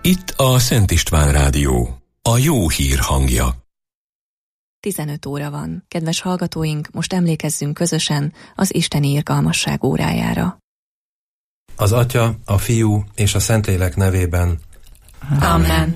Itt a Szent István Rádió, a jó hír hangja. 15 óra van. Kedves hallgatóink, most emlékezzünk közösen az isteni irgalmasság órájára. Az Atya, a Fiú és a Szentlélek nevében. Amen.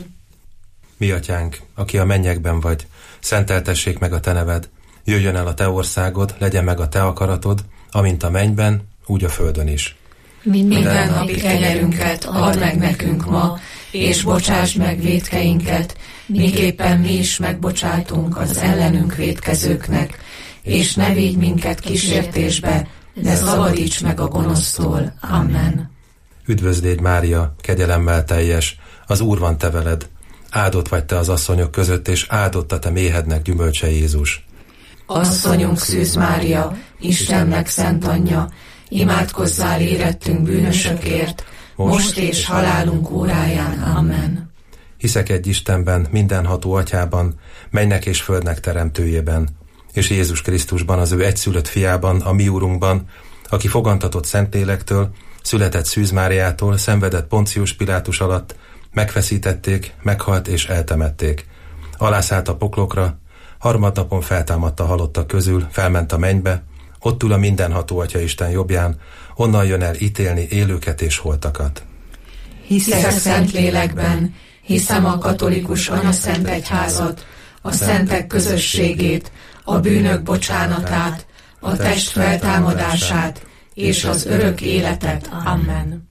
Mi Atyánk, aki a mennyekben vagy, szenteltessék meg a Te neved. Jöjjön el a Te országod, legyen meg a Te akaratod, amint a mennyben, úgy a földön is. Minden napi kenyerünket add meg nekünk ma, és bocsásd meg vétkeinket, miképpen mi is megbocsátunk az ellenünk vétkezőknek, és ne vigy minket kísértésbe, de szabadíts meg a gonosztól. Amen. Üdvözl légy, Mária, kegyelemmel teljes, az Úr van te veled. Áldott vagy te az asszonyok között, és áldott a te méhednek gyümölcse Jézus. Asszonyunk Szűz Mária, Istennek szent anyja, imádkozzál érettünk bűnösökért, most és halálunk óráján. Amen. Hiszek egy Istenben, mindenható Atyában, mennynek és földnek teremtőjében, és Jézus Krisztusban, az ő egyszülött fiában, a mi Úrunkban, aki fogantatott Szentlélektől, született Szűz Máriától, szenvedett Poncius Pilátus alatt, megfeszítették, meghalt és eltemették. Alászállt a poklokra, harmadnapon feltámadt a halottak közül, felment a mennybe, ott ül a mindenható Atyaisten jobbján, onnan jön el ítélni élőket és holtakat. Hiszek Szentlélekben, hiszem a katolikus anyaszent egyházat, a szentek közösségét, a bűnök bocsánatát, a test feltámadását és az örök életet. Amen.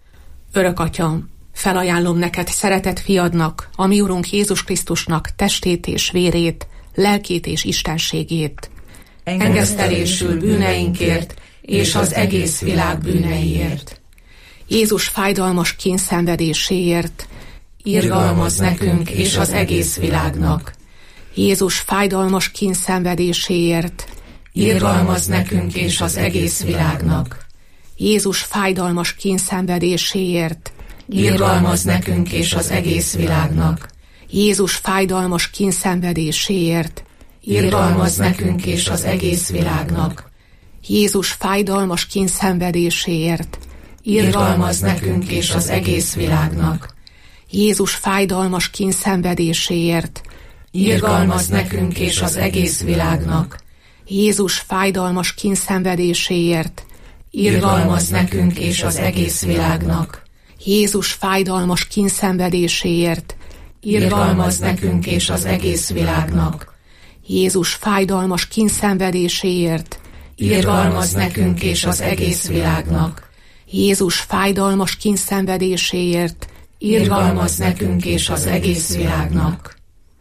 Örök Atyam, felajánlom neked szeretett fiadnak, a mi Urunk Jézus Krisztusnak testét és vérét, lelkét és istenségét. Engesztelésül bűneinkért és az egész világ bűneiért. Jézus fájdalmas kényszenvedéséért. Irgalmaz nekünk és az egész világnak. Jézus fájdalmas kényszenvedéséért. Irgalmaz nekünk és az egész világnak. Jézus fájdalmas kényszenvedéséért. Irgalmaz nekünk és az egész világnak. Jézus fájdalmas kényszenvedéséért. Irgalmaz nekünk és az egész világnak. Jézus fájdalmas kényszenvedéséért. Irgalmaz nekünk és az egész világnak. Jézus fájdalmas kényszenvedéséért. Irgalmaz nekünk és az egész világnak. Jézus fájdalmas kényszenvedéséért. Irgalmaz nekünk és az egész világnak. Jézus fájdalmas kényszenvedéséért. Irgalmaz nekünk és az egész világnak. Jézus fájdalmas kényszenvedéséért. Irgalmaz nekünk és az egész világnak. Jézus fájdalmas kényszenvedéséért. Irgalmaz nekünk és az egész világnak.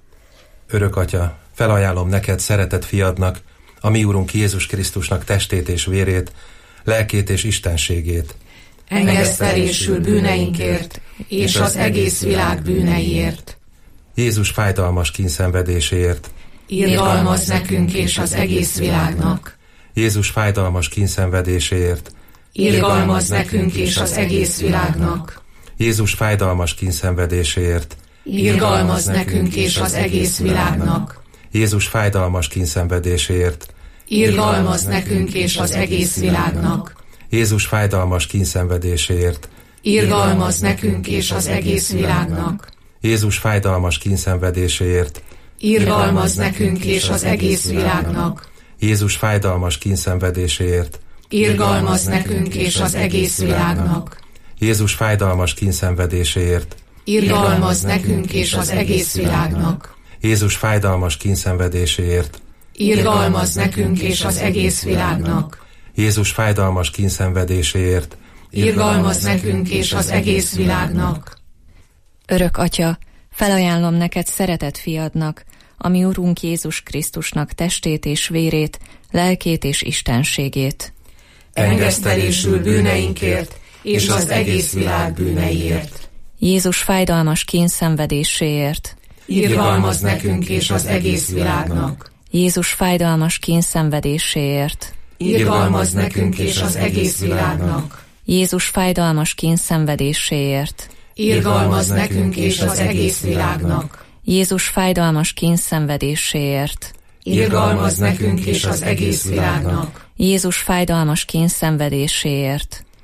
Örök Atya, felajánlom neked szeretett fiadnak, a mi Úrunk Jézus Krisztusnak testét és vérét, lelkét és istenségét. Engesztelésül bűneinkért és az egész világ bűneiért. Jézus fájdalmas kényszenvedéséért. Irgalmaz nekünk és az egész világnak. Jézus fájdalmas kényszenvedéséért. Irgalmaz nekünk és az egész világnak. Jézus fájdalmas kényszenvedéséért. Irgalmaz nekünk és az egész világnak. Jézus fájdalmas kényszenvedéséért. Irgalmaz nekünk és az egész világnak. Jézus fájdalmas kényszenvedéséért. Irgalmaz nekünk és az egész világnak. Jézus fájdalmas kényszenvedéséért. Irgalmaz nekünk és az egész világnak. Jézus fájdalmas kényszenvedéséért. Irgalmaz nekünk és az egész világnak. Jézus fájdalmas kényszenvedéséért. Irgalmaz nekünk és az egész világnak. Jézus fájdalmas kényszenvedéséért. Irgalmaz nekünk és az egész világnak. Jézus fájdalmas kényszenvedéséért. Irgalmaz nekünk és az egész világnak. Örök Atya, felajánlom neked szeretett fiadnak, a mi Urunk Jézus Krisztusnak testét és vérét, lelkét és istenségét. Engesztelésül bűneinkért és az egész világ bűneiért. Jézus fájdalmas kényszenvedéséért. Irgalmaz nekünk és az egész világnak. Jézus fájdalmas kényszenvedéséért. Irgalmaz nekünk és az egész világnak. Jézus fájdalmas kényszenvedéséért. Irgalmaz nekünk és az egész világnak. Jézus fájdalmas kényszenvedéséért. Irgalmaz nekünk és az egész világnak. Jézus fájdalmas kényszenvedéséért.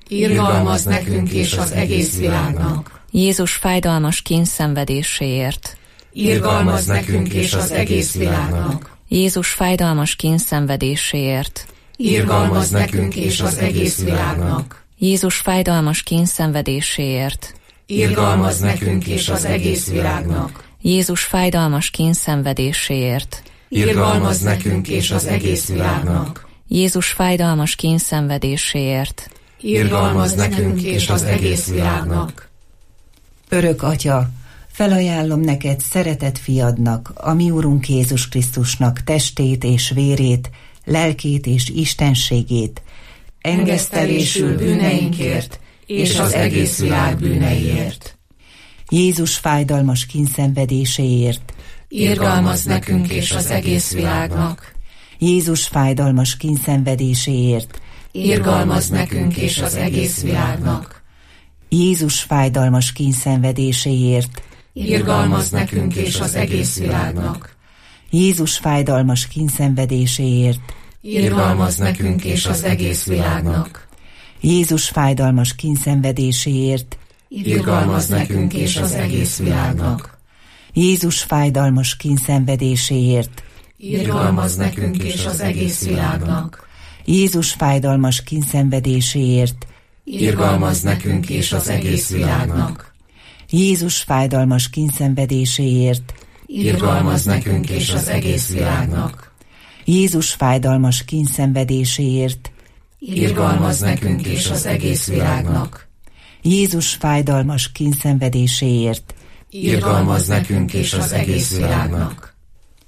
irgalmazz nekünk és az egész világnak. Jézus fájdalmas kínszenvedéséért. Irgalmazz nekünk és az egész világnak. Jézus fájdalmas kínszenvedéséért. Irgalmazz nekünk és az egész világnak. Jézus fájdalmas kínszenvedéséért. Irgalmazz nekünk és az egész világnak. Jézus fájdalmas kínszenvedéséért. Irgalmazz nekünk és az egész világnak. Jézus fájdalmas kínszenvedéséért. Irgalmazz nekünk és az egész világnak. Örök Atya, felajánlom neked szeretett fiadnak, a mi Urunk Jézus Krisztusnak testét és vérét, lelkét és istenségét, engesztelésül bűneinkért és az egész világ bűneiért. Jézus fájdalmas kínszenvedéséért. Irgalmazz nekünk és az egész világnak. Jézus fájdalmas kínszenvedéséért. Irgalmazz nekünk és az egész világnak. Jézus fájdalmas kínszenvedéséért. Irgalmazz nekünk és az egész világnak. Jézus fájdalmas kínszenvedéséért. Irgalmazz nekünk és az egész világnak. Jézus fájdalmas kínszenvedéséért. Irgalmazz nekünk és az egész világnak. Jézus fájdalmas kínszenvedéséért. Irgalmazz nekünk és az egész világnak. Jézus fájdalmas kínszenvedéséért. Irgalmazz nekünk és az egész világnak. Jézus fájdalmas kínszenvedéséért. Irgalmazz nekünk és az egész világnak. Jézus fájdalmas kínszenvedéséért. Irgalmazz nekünk és az egész világnak. Jézus fájdalmas kínszenvedéséért. Irgalmazz nekünk és az egész világnak.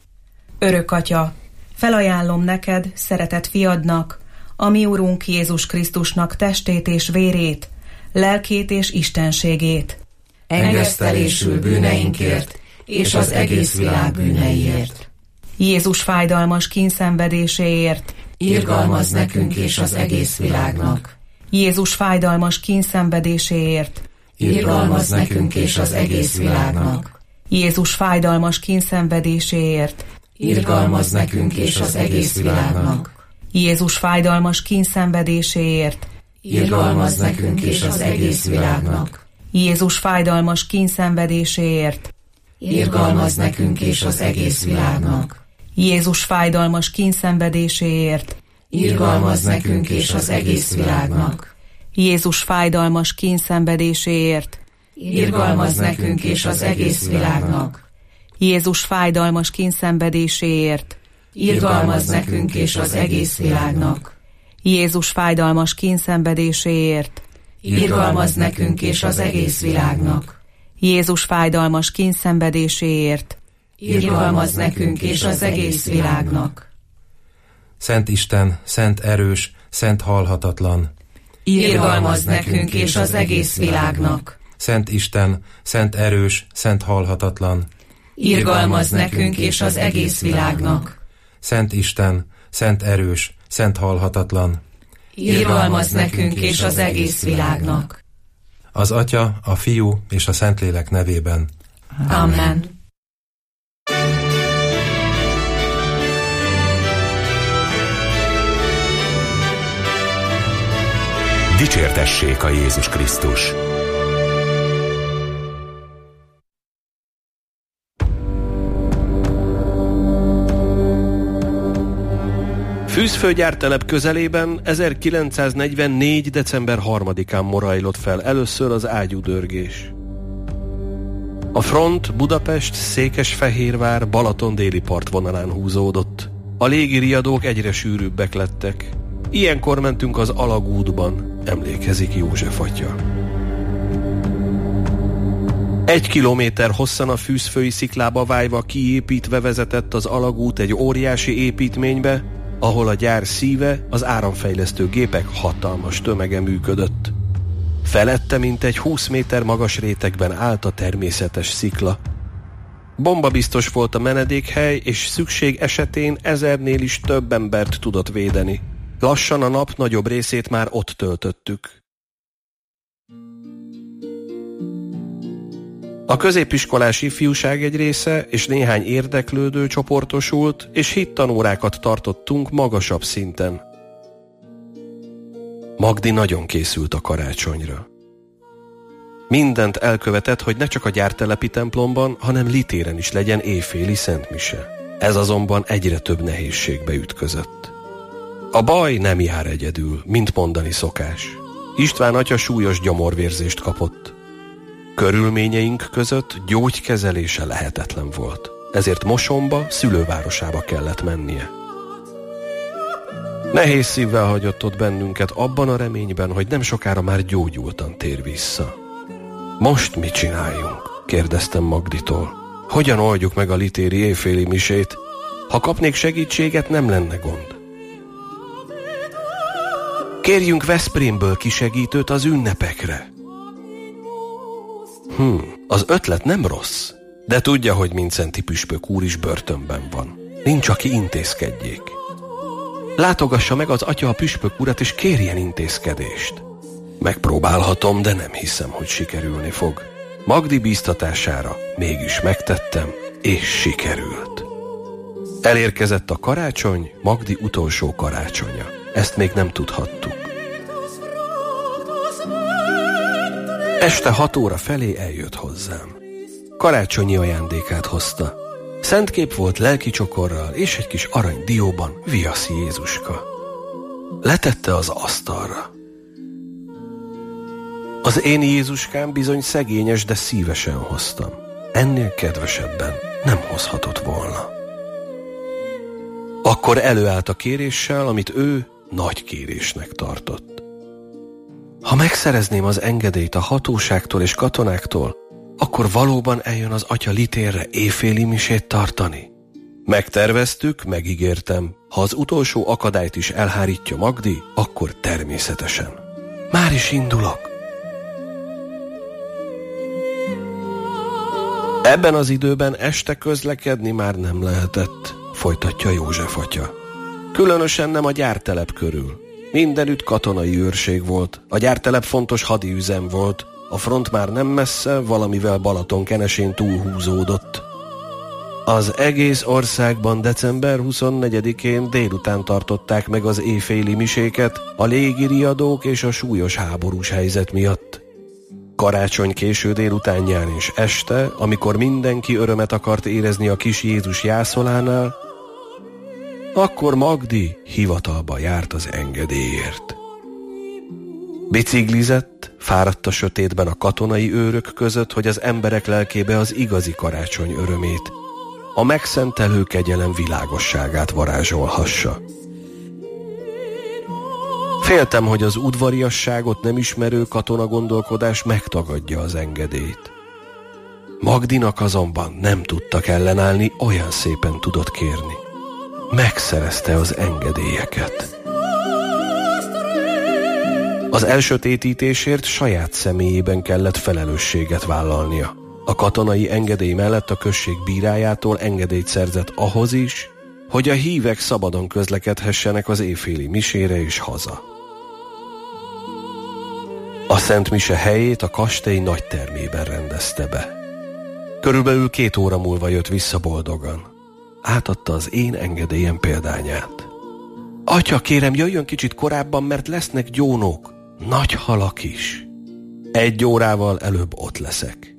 Örök Atya, felajánlom neked, szeretett fiadnak, a mi Urunk Jézus Krisztusnak testét és vérét, lelkét és istenségét, engesztelésül bűneinkért és az egész világ bűneiért. Jézus fájdalmas kínszenvedéséért. Irgalmazz nekünk és az egész világnak. Jézus fájdalmas kínszenvedéséért. Irgalmazz nekünk és az egész világnak. Jézus fájdalmas kínszenvedéséért. Irgalmazz nekünk és az egész világnak. Jézus fájdalmas kínszenvedéséért. Irgalmazz nekünk és az egész világnak. Jézus fájdalmas kínszenvedéséért. Irgalmazz nekünk és az egész világnak. Jézus fájdalmas kínszenvedéséért. Irgalmazz nekünk és az egész világnak. Jézus fájdalmas kínszenvedéséért. Irgalmazz nekünk és az egész világnak. Jézus fájdalmas kínszenvedéséért. Irgalmazz nekünk és az egész világnak. Jézus fájdalmas kínszenvedéséért. Irgalmazz nekünk és az egész világnak. Jézus fájdalmas kínszenvedéséért. Irgalmazz nekünk és az egész világnak. Szent Isten, szent erős, szent halhatatlan. Irgalmazz nekünk és az egész világnak. Szent Isten, szent erős, szent halhatatlan. Irgalmazz nekünk és az egész világnak. Szent Isten, szent erős, szent halhatatlan. Irgalmazz nekünk és az egész világnak. Az Atya, a Fiú és a Szentlélek nevében. Amen. Dicsértessék a Jézus Krisztus! Fűzfőgyártelep közelében 1944. december 3-án morajlott fel először az ágyúdörgés. A front Budapest, Székesfehérvár, Balaton déli partvonalán húzódott. A légiriadók egyre sűrűbbek lettek. Ilyenkor mentünk az alagútban, emlékezik József atya. 1 kilométer hosszan a Fűzfői sziklába vájva kiépítve vezetett az alagút egy óriási építménybe, ahol a gyár szíve, az áramfejlesztő gépek hatalmas tömege működött. Felette mintegy 20 méter magas rétegben állt a természetes szikla. Bombabiztos volt a menedékhely, és szükség esetén 1000-nél is több embert tudott védeni. Lassan a nap nagyobb részét már ott töltöttük. A középiskolás ifjúság egy része és néhány érdeklődő csoportosult, és hittanórákat tartottunk magasabb szinten. Magdi nagyon készült a karácsonyra. Mindent elkövetett, hogy ne csak a gyártelepi templomban, hanem Litéren is legyen éjféli szentmise. Ez azonban egyre több nehézségbe ütközött. A baj nem jár egyedül, mint mondani szokás. István atya súlyos gyomorvérzést kapott. Körülményeink között gyógykezelése lehetetlen volt, ezért Mosonba, szülővárosába kellett mennie. Nehéz szívvel hagyott ott bennünket abban a reményben, hogy nem sokára már gyógyultan tér vissza. Most mit csináljunk? Kérdeztem Magditól. Hogyan oldjuk meg a litéri éjféli misét? Ha kapnék segítséget, nem lenne gond. Kérjünk Veszprémből kisegítőt az ünnepekre. Az ötlet nem rossz, de tudja, hogy Mincenti püspök úr is börtönben van. Nincs, aki intézkedjék. Látogassa meg az atya a püspök urat, és kérjen intézkedést. Megpróbálhatom, de nem hiszem, hogy sikerülni fog. Magdi bíztatására mégis megtettem, és sikerült. Elérkezett a karácsony, Magdi utolsó karácsonya. Ezt még nem tudhattuk. Este 6 óra felé eljött hozzám. Karácsonyi ajándékát hozta. Szentkép volt lelki csokorral, és egy kis arany dióban viaszi Jézuska. Letette az asztalra. Az én Jézuskám bizony szegényes, de szívesen hoztam. Ennél kedvesebben nem hozhatott volna. Akkor előállt a kéréssel, amit ő nagy kérésnek tartott. Ha megszerezném az engedélyt a hatóságtól és katonáktól, akkor valóban eljön az atya Litérre éjféli misét tartani? Megterveztük, megígértem. Ha az utolsó akadályt is elhárítja Magdi, akkor természetesen. Már is indulok. Ebben az időben este közlekedni már nem lehetett, folytatja József atya. Különösen nem a gyártelep körül. Mindenütt katonai őrség volt, a gyártelep fontos hadiüzem volt, a front már nem messze, valamivel Balatonkenesén túlhúzódott. Az egész országban december 24-én délután tartották meg az éjféli miséket a légiriadók és a súlyos háborús helyzet miatt. Karácsony késő délutánján és este, amikor mindenki örömet akart érezni a kis Jézus jászolánál, akkor Magdi hivatalba járt az engedélyért. Biciklizett, fáradt a sötétben a katonai őrök között, hogy az emberek lelkébe az igazi karácsony örömét, a megszentelő kegyelem világosságát varázsolhassa. Féltem, hogy az udvariasságot nem ismerő katona gondolkodás megtagadja az engedélyt. Magdinak azonban nem tudtak ellenállni, olyan szépen tudott kérni. Megszerezte az engedélyeket. Az elsötétítésért saját személyében kellett felelősséget vállalnia. A katonai engedély mellett a község bírájától engedélyt szerzett ahhoz is, hogy a hívek szabadon közlekedhessenek az éjféli misére és haza. A Szent Mise helyét a kastély nagy termében rendezte be. Körülbelül 2 óra múlva jött vissza boldogan. Átadta az én engedélyem példányát. Atya, kérem, jöjjön kicsit korábban, mert lesznek gyónók. Nagy halak is. 1 órával előbb ott leszek.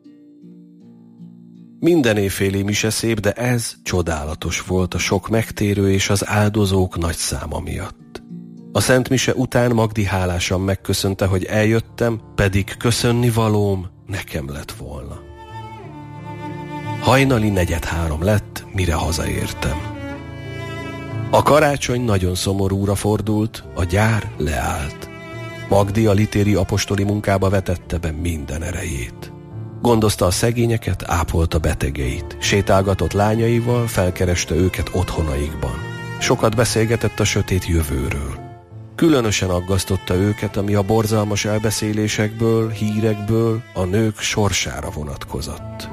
Minden éjféli mise szép, de ez csodálatos volt a sok megtérő és az áldozók nagy száma miatt. A Szent Mise után Magdi hálásan megköszönte, hogy eljöttem, pedig köszönnivalóm nekem lett volna. Hajnali 2:45 lett, mire hazaértem. A karácsony nagyon szomorúra fordult, a gyár leállt. Magdi a litéri apostoli munkába vetette be minden erejét. Gondozta a szegényeket, ápolta betegeit, sétálgatott lányaival, felkereste őket otthonaikban. Sokat beszélgetett a sötét jövőről. Különösen aggasztotta őket, ami a borzalmas elbeszélésekből, hírekből a nők sorsára vonatkozott.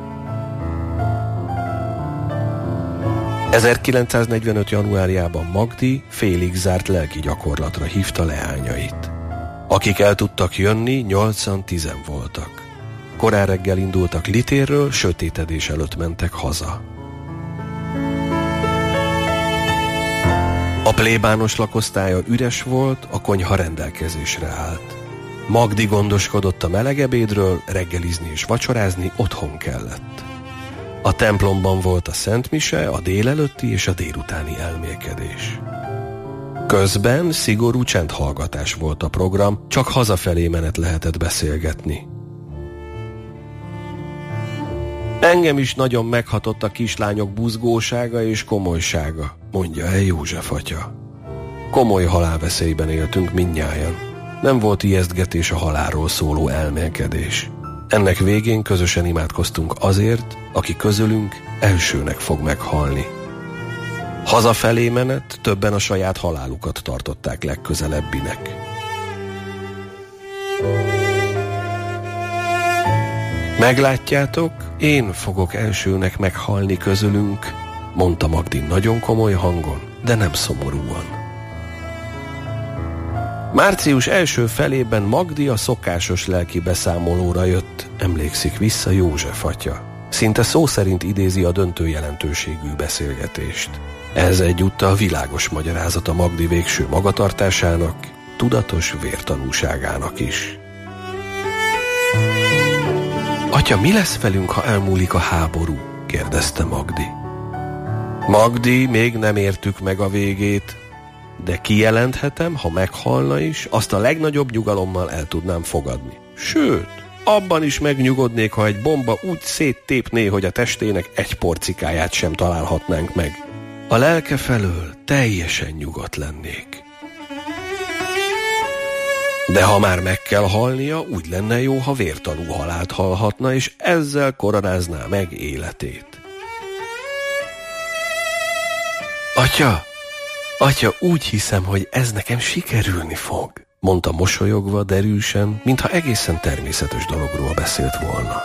1945. januárjában Magdi félig zárt lelki gyakorlatra hívta leányait. Akik el tudtak jönni, 8-10 voltak. Korán reggel indultak Litérről, sötétedés előtt mentek haza. A plébános lakosztálya üres volt, a konyha rendelkezésre állt. Magdi gondoskodott a meleg ebédről, reggelizni és vacsorázni otthon kellett. A templomban volt a szentmise, a délelőtti és a délutáni elmélkedés. Közben szigorú csendhallgatás volt a program, csak hazafelé menet lehetett beszélgetni. Engem is nagyon meghatott a kislányok buzgósága és komolysága, mondja el József atya. Komoly halálveszélyben éltünk mindnyájan. Nem volt ijesztgetés a halálról szóló elmélkedés. Ennek végén közösen imádkoztunk azért, aki közülünk elsőnek fog meghalni. Hazafelé menet többen a saját halálukat tartották legközelebbinek. Meglátjátok, én fogok elsőnek meghalni közülünk, mondta Magdi nagyon komoly hangon, de nem szomorúan. Március első felében Magdi a szokásos lelki beszámolóra jött, emlékszik vissza József atya. Szinte szó szerint idézi a döntő jelentőségű beszélgetést. Ez egyúttal világos magyarázata Magdi végső magatartásának, tudatos vértanúságának is. Atya, mi lesz velünk, ha elmúlik a háború? Kérdezte Magdi. Magdi, még nem értük meg a végét, de kijelenthetem, ha meghalna is, azt a legnagyobb nyugalommal el tudnám fogadni. Sőt, abban is megnyugodnék, ha egy bomba úgy széttépné, hogy a testének egy porcikáját sem találhatnánk meg. A lelke felől teljesen nyugodt lennék. De ha már meg kell halnia, úgy lenne jó, ha vértanú halált halhatna, és ezzel koronázná meg életét. Atya, úgy hiszem, hogy ez nekem sikerülni fog, mondta mosolyogva, derűsen, mintha egészen természetes dologról beszélt volna.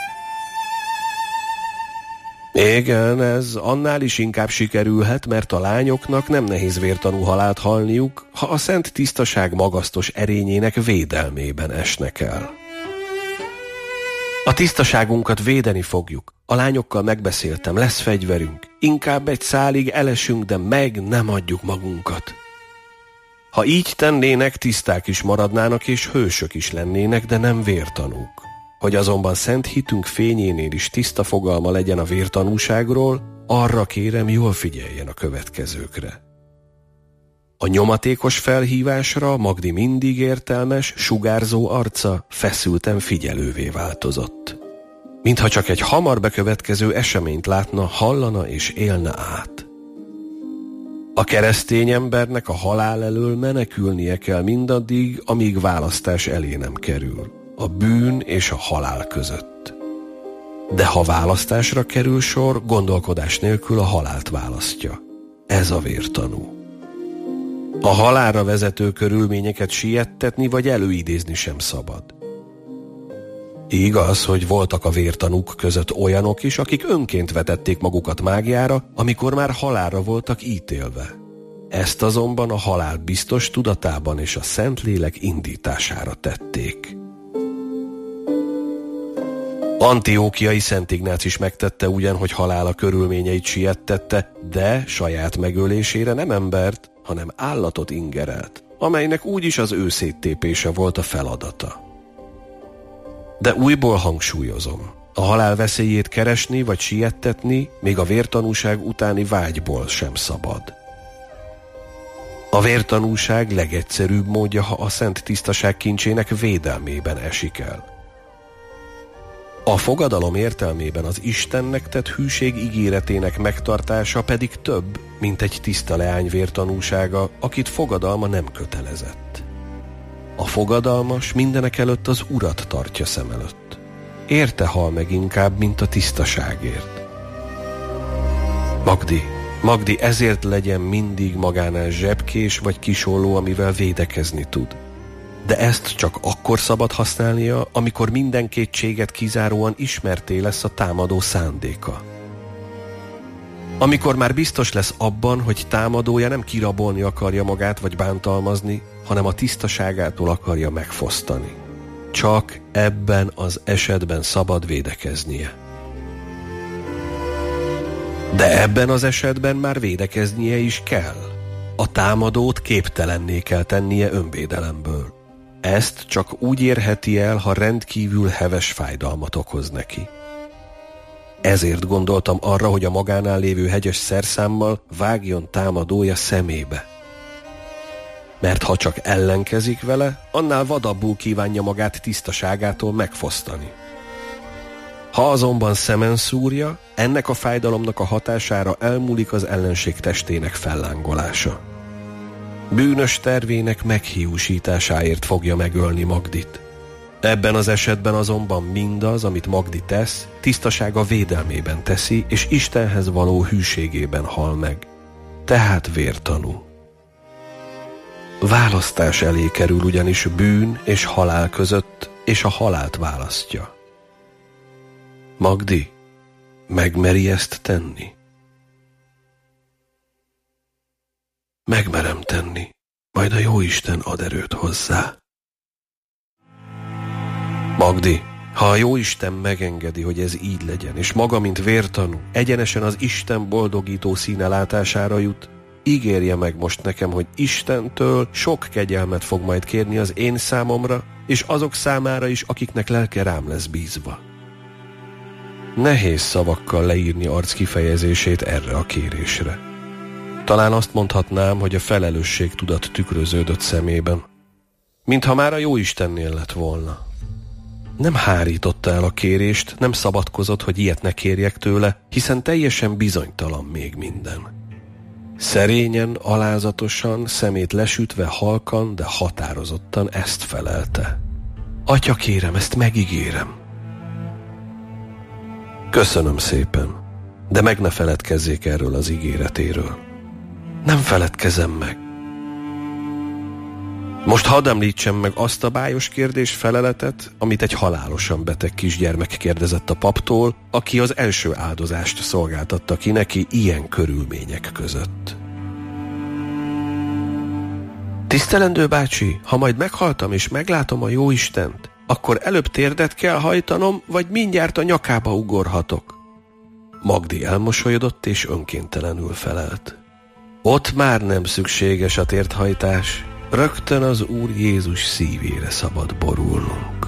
Igen, ez annál is inkább sikerülhet, mert a lányoknak nem nehéz vértanú halált halniuk, ha a szent tisztaság magasztos erényének védelmében esnek el. A tisztaságunkat védeni fogjuk. A lányokkal megbeszéltem, lesz fegyverünk. Inkább egy szálig elesünk, de meg nem adjuk magunkat. Ha így tennének, tiszták is maradnának, és hősök is lennének, de nem vértanúk. Hogy azonban szent hitünk fényénél is tiszta fogalma legyen a vértanúságról, arra kérem, jól figyeljen a következőkre. A nyomatékos felhívásra Magdi mindig értelmes, sugárzó arca feszülten figyelővé változott. Mintha csak egy hamar bekövetkező eseményt látna, hallana és élne át. A keresztény embernek a halál elől menekülnie kell mindaddig, amíg választás elé nem kerül, a bűn és a halál között. De ha választásra kerül sor, gondolkodás nélkül a halált választja. Ez a vértanú. A halálra vezető körülményeket siettetni vagy előidézni sem szabad. Igaz, hogy voltak a vértanúk között olyanok is, akik önként vetették magukat mágiára, amikor már halálra voltak ítélve. Ezt azonban a halál biztos tudatában és a Szentlélek indítására tették. Antiókiai Szent Ignác is megtette ugyan, hogy halála körülményeit siettette, de saját megölésére nem embert, hanem állatot ingerelt, amelynek úgyis az ő széttépése volt a feladata. De újból hangsúlyozom, a halál veszélyét keresni vagy siettetni még a vértanúság utáni vágyból sem szabad. A vértanúság legegyszerűbb módja, ha a szent tisztaság kincsének védelmében esik el. A fogadalom értelmében az Istennek tett hűség ígéretének megtartása pedig több, mint egy tiszta leány vértanúsága, akit fogadalma nem kötelezett. A fogadalmas mindenekelőtt az Urat tartja szem előtt. Érte hal meg inkább, mint a tisztaságért. Magdi, ezért legyen mindig magánál zsebkés vagy kisolló, amivel védekezni tud. De ezt csak akkor szabad használnia, amikor minden kétséget kizáróan ismerté lesz a támadó szándéka. Amikor már biztos lesz abban, hogy támadója nem kirabolni akarja magát vagy bántalmazni, hanem a tisztaságától akarja megfosztani. Csak ebben az esetben szabad védekeznie. De ebben az esetben már védekeznie is kell. A támadót képtelenné kell tennie önvédelemből. Ezt csak úgy érheti el, ha rendkívül heves fájdalmat okoz neki. Ezért gondoltam arra, hogy a magánál lévő hegyes szerszámmal vágjon támadója szemébe. Mert ha csak ellenkezik vele, annál vadabbul kívánja magát tisztaságától megfosztani. Ha azonban szemen szúrja, ennek a fájdalomnak a hatására elmúlik az ellenség testének fellángolása. Bűnös tervének meghiúsításáért fogja megölni Magdit. Ebben az esetben azonban mindaz, amit Magdi tesz, tisztasága védelmében teszi, és Istenhez való hűségében hal meg. Tehát vértanú. Választás elé kerül ugyanis bűn és halál között, és a halált választja. Magdi, megmeri ezt tenni? Megmerem tenni, majd a Jóisten ad erőt hozzá. Magdi, ha a Jóisten megengedi, hogy ez így legyen, és maga, mint vértanú, egyenesen az Isten boldogító színe látására jut, ígérje meg most nekem, hogy Istentől sok kegyelmet fog majd kérni az én számomra, és azok számára is, akiknek lelke rám lesz bízva. Nehéz szavakkal leírni arc kifejezését erre a kérésre. Talán azt mondhatnám, hogy a felelősségtudat tükröződött szemében, mintha már a Jóistennél lett volna. Nem hárította el a kérést, nem szabadkozott, hogy ilyet ne kérjek tőle, hiszen teljesen bizonytalan még minden. Szerényen, alázatosan, szemét lesütve halkan, de határozottan ezt felelte. Atya, kérem, ezt megígérem. Köszönöm szépen, de meg ne feledkezzék erről az ígéretéről. Nem feledkezem meg. Most hadd említsem meg azt a bájos kérdés-feleletet, amit egy halálosan beteg kisgyermek kérdezett a paptól, aki az első áldozást szolgáltatta ki neki ilyen körülmények között. Tisztelendő bácsi, ha majd meghaltam és meglátom a Jóistent, akkor előbb térdet kell hajtanom, vagy mindjárt a nyakába ugorhatok? Magdi elmosolyodott és önkéntelenül felelt. Ott már nem szükséges a térthajtás, rögtön az Úr Jézus szívére szabad borulnunk.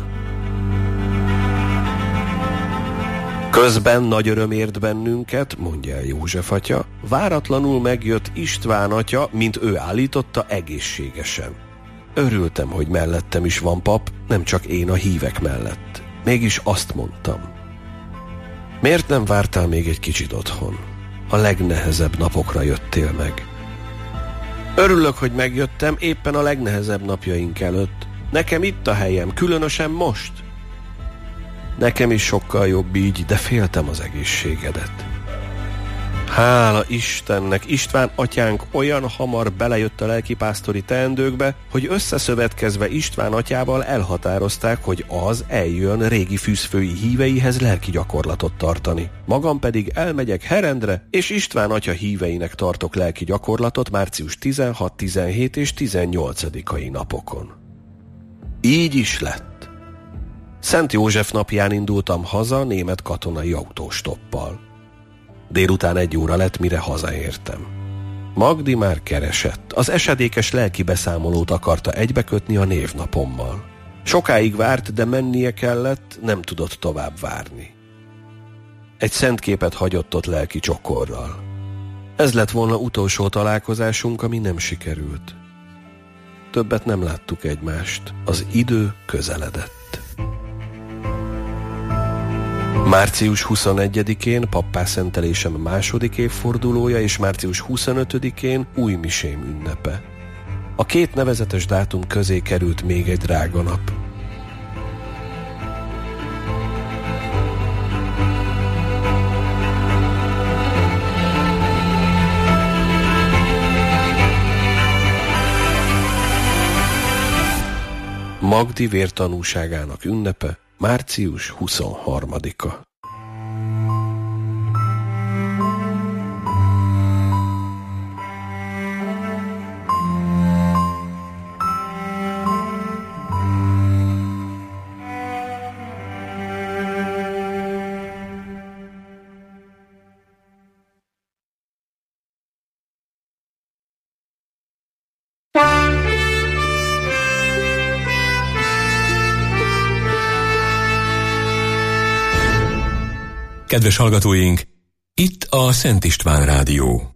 Közben nagy öröm ért bennünket, mondja el József atya, váratlanul megjött István atya, mint ő állította, egészségesen. Örültem, hogy mellettem is van pap, nem csak én a hívek mellett. Mégis azt mondtam. Miért nem vártál még egy kicsit otthon? A legnehezebb napokra jöttél meg. Örülök, hogy megjöttem éppen a legnehezebb napjaink előtt. Nekem itt a helyem, különösen most. Nekem is sokkal jobb így, de féltem az egészségedet. Hála Istennek, István atyánk olyan hamar belejött a lelkipásztori teendőkbe, hogy összeszövetkezve István atyával elhatározták, hogy az eljön régi fűzfői híveihez lelki gyakorlatot tartani. Magam pedig elmegyek Herendre, és István atya híveinek tartok lelki gyakorlatot március 16, 17 és 18-ai napokon. Így is lett. Szent József napján indultam haza német katonai autóstoppal. Délután 1 óra lett, mire hazaértem. Magdi már keresett. Az esedékes lelki beszámolót akarta egybekötni a névnapommal. Sokáig várt, de mennie kellett, nem tudott tovább várni. Egy szentképet hagyott ott lelki csokorral. Ez lett volna utolsó találkozásunk, ami nem sikerült. Többet nem láttuk egymást. Az idő közeledett. Március 21-én pappá szentelésem második évfordulója, és március 25-én új misém ünnepe. A két nevezetes dátum közé került még egy drága nap. Magdi vértanúságának ünnepe március 23-a. Kedves hallgatóink, itt a Szent István Rádió.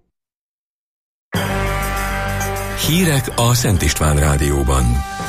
Hírek a Szent István Rádióban.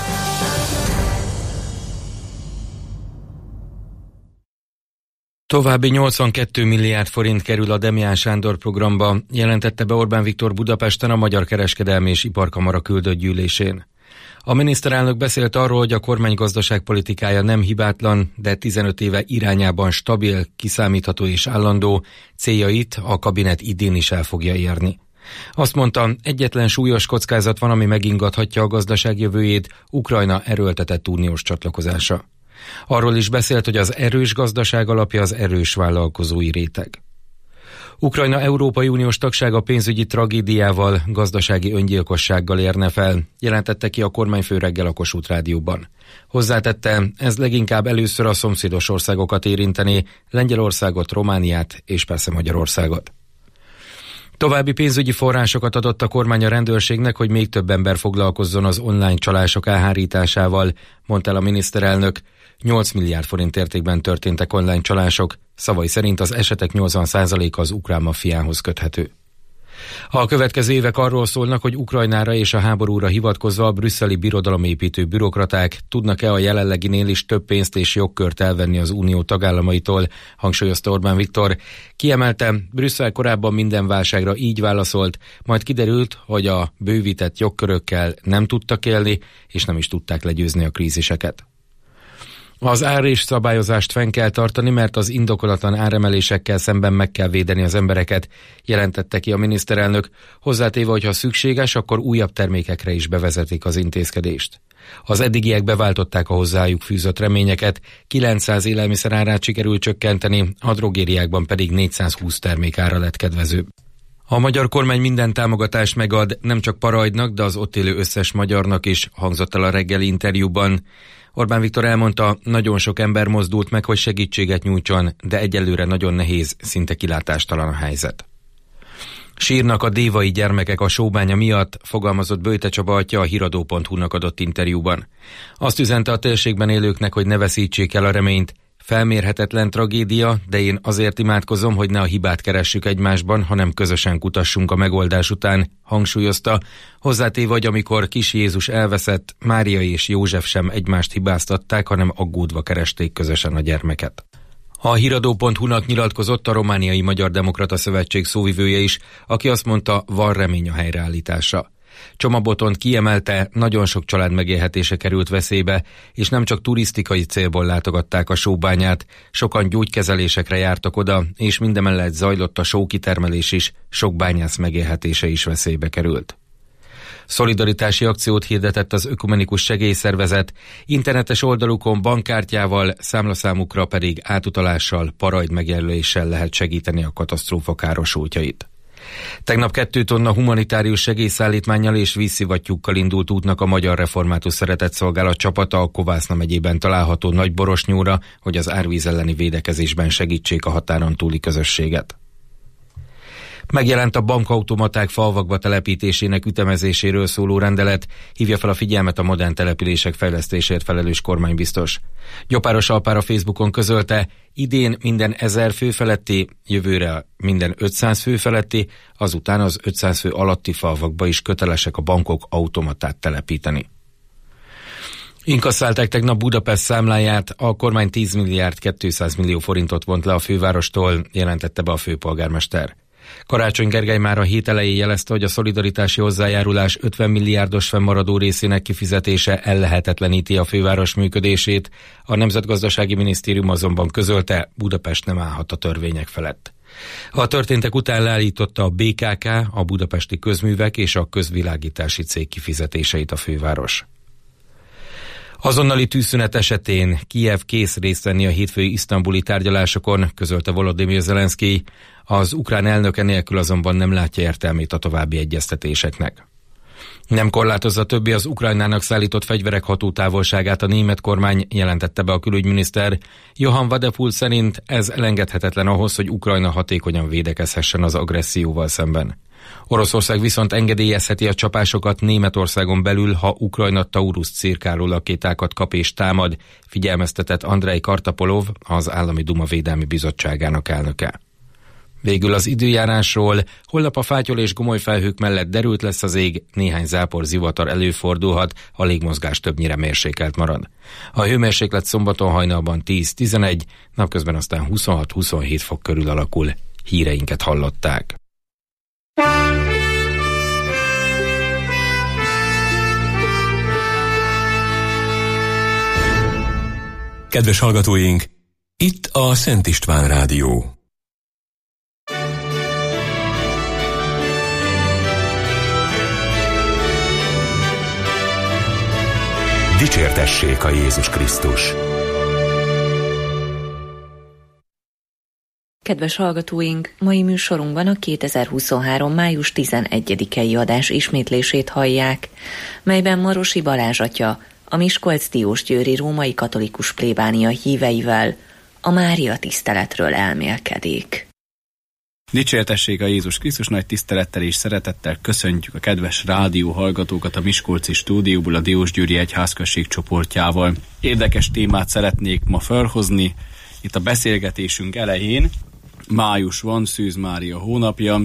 További 82 milliárd forint kerül a Demján Sándor programba, jelentette be Orbán Viktor Budapesten a Magyar Kereskedelmi és Iparkamara küldött gyűlésén. A miniszterelnök beszélt arról, hogy a kormány gazdaságpolitikája nem hibátlan, de 15 éve irányában stabil, kiszámítható és állandó, céljait a kabinet idén is el fogja érni. Azt mondta, egyetlen súlyos kockázat van, ami megingathatja a gazdaság jövőjét, Ukrajna erőltetett uniós csatlakozása. Arról is beszélt, hogy az erős gazdaság alapja az erős vállalkozói réteg. Ukrajna Európai Uniós tagsága pénzügyi tragédiával, gazdasági öngyilkossággal érne fel, jelentette ki a kormányfő reggel a Kossuth Rádióban. Hozzátette, ez leginkább először a szomszédos országokat érinteni, Lengyelországot, Romániát és persze Magyarországot. További pénzügyi forrásokat adott a kormány a rendőrségnek, hogy még több ember foglalkozzon az online csalások elhárításával, mondta el a miniszterelnök. 8 milliárd forint értékben történtek online csalások, szavai szerint az esetek 80%-a az ukrán maffiához köthető. A következő évek arról szólnak, hogy Ukrajnára és a háborúra hivatkozva a brüsszeli birodalomépítő bürokraták tudnak-e a jelenleginél is több pénzt és jogkört elvenni az unió tagállamaitól, hangsúlyozta Orbán Viktor. Kiemelte, Brüsszel korábban minden válságra így válaszolt, majd kiderült, hogy a bővített jogkörökkel nem tudtak élni, és nem is tudták legyőzni a kríziseket. Az ár és szabályozást fenn kell tartani, mert az indokolatlan áremelésekkel szemben meg kell védeni az embereket, jelentette ki a miniszterelnök, hozzátéve, hogy ha szükséges, akkor újabb termékekre is bevezetik az intézkedést. Az eddigiek beváltották a hozzájuk fűzött reményeket, 900 élelmiszer árát sikerült csökkenteni, a drogériákban pedig 420 termék ára lett kedvezőbb. A magyar kormány minden támogatást megad, nem csak Parajdnak, de az ott élő összes magyarnak is, hangzott el a reggeli interjúban. Orbán Viktor elmondta, nagyon sok ember mozdult meg, hogy segítséget nyújtson, de egyelőre nagyon nehéz, szinte kilátástalan a helyzet. Sírnak a dévai gyermekek a sóbánya miatt, fogalmazott Böjte Csaba atya a híradó.hu-nak adott interjúban. Azt üzente a térségben élőknek, hogy ne veszítsék el a reményt. Felmérhetetlen tragédia, de én azért imádkozom, hogy ne a hibát keressük egymásban, hanem közösen kutassunk a megoldás után, hangsúlyozta, hozzátéve, hogy amikor kis Jézus elveszett, Mária és József sem egymást hibáztatták, hanem aggódva keresték közösen a gyermeket. A híradó.hu-nak nyilatkozott a Romániai Magyar Demokrata Szövetség szóvivője is, aki azt mondta, van remény a helyreállításra. Csoma Botont kiemelte, nagyon sok család megélhetése került veszélybe, és nem csak turisztikai célból látogatták a sóbányát, sokan gyógykezelésekre jártak oda, és mindemellett zajlott a sókitermelés is, sok bányász megélhetése is veszélybe került. Szolidaritási akciót hirdetett az Ökumenikus Segélyszervezet, internetes oldalukon bankkártyával, számlaszámukra pedig átutalással, Parajd megjelöléssel lehet segíteni a katasztrófa károsultjait. Tegnap 2 tonna humanitárius segélyszállítmánnyal és vízszivattyúkkal indult útnak a Magyar Református Szeretetszolgálat csapata a Kovászna megyében található Nagyborosnyóra, hogy az árvíz elleni védekezésben segítsék a határon túli közösséget. Megjelent a bankautomaták falvakba telepítésének ütemezéséről szóló rendelet, hívja fel a figyelmet a modern települések fejlesztésért felelős kormánybiztos. Gyopáros Alpár Facebookon közölte, idén minden 1000 fő feletti, jövőre minden 500 fő feletti, azután az 500 fő alatti falvakba is kötelesek a bankok automatát telepíteni. Inkasszálták tegnap Budapest számláját, a kormány 10 milliárd 200 millió forintot vont le a fővárostól, jelentette be a főpolgármester. Karácsony Gergely már a hét elején jelezte, hogy a szolidaritási hozzájárulás 50 milliárdos fennmaradó részének kifizetése ellehetetleníti a főváros működését, a Nemzetgazdasági Minisztérium azonban közölte, Budapest nem állhat a törvények felett. A történtek után leállította a BKK, a Budapesti Közművek és a Közvilágítási Cég kifizetéseit a főváros. Azonnali tűzszünet esetén Kijev kész részt venni a hétfői isztambuli tárgyalásokon, közölte Volodymyr Zelenszkij, az ukrán elnöke nélkül azonban nem látja értelmét a további egyeztetéseknek. Nem korlátozza többé az Ukrajnának szállított fegyverek hatótávolságát a német kormány, jelentette be a külügyminiszter. Johann Wadephul szerint ez elengedhetetlen ahhoz, hogy Ukrajna hatékonyan védekezhessen az agresszióval szemben. Oroszország viszont engedélyezheti a csapásokat Németországon belül, ha Ukrajna Taurus cirkáló rakétákat kap és támad, figyelmeztetett Andrei Kartapolov, az Állami Duma Védelmi Bizottságának elnöke. Végül az időjárásról: holnap a fátyol és gomoly felhők mellett derült lesz az ég, néhány zápor zivatar előfordulhat, a légmozgás többnyire mérsékelt marad. A hőmérséklet szombaton hajnalban 10-11, napközben aztán 26-27 fok körül alakul. Híreinket hallották. Kedves hallgatóink, itt a Szent István Rádió. Dicsértessék a Jézus Krisztus! Kedves hallgatóink, mai műsorunkban a 2023. május 11-i adás ismétlését hallják, melyben Marosi Balázs atya a Miskolc-Diósgyőri római katolikus plébánia híveivel a Mária tiszteletről elmélkedik. Dicsértessék a Jézus Krisztus! Nagy tisztelettel és szeretettel köszöntjük a kedves rádió hallgatókat a miskolci stúdióból, a Diósgyőri Egyházközség csoportjával. Érdekes témát szeretnék ma felhozni. Itt a beszélgetésünk elején május van, Szűz Mária hónapja,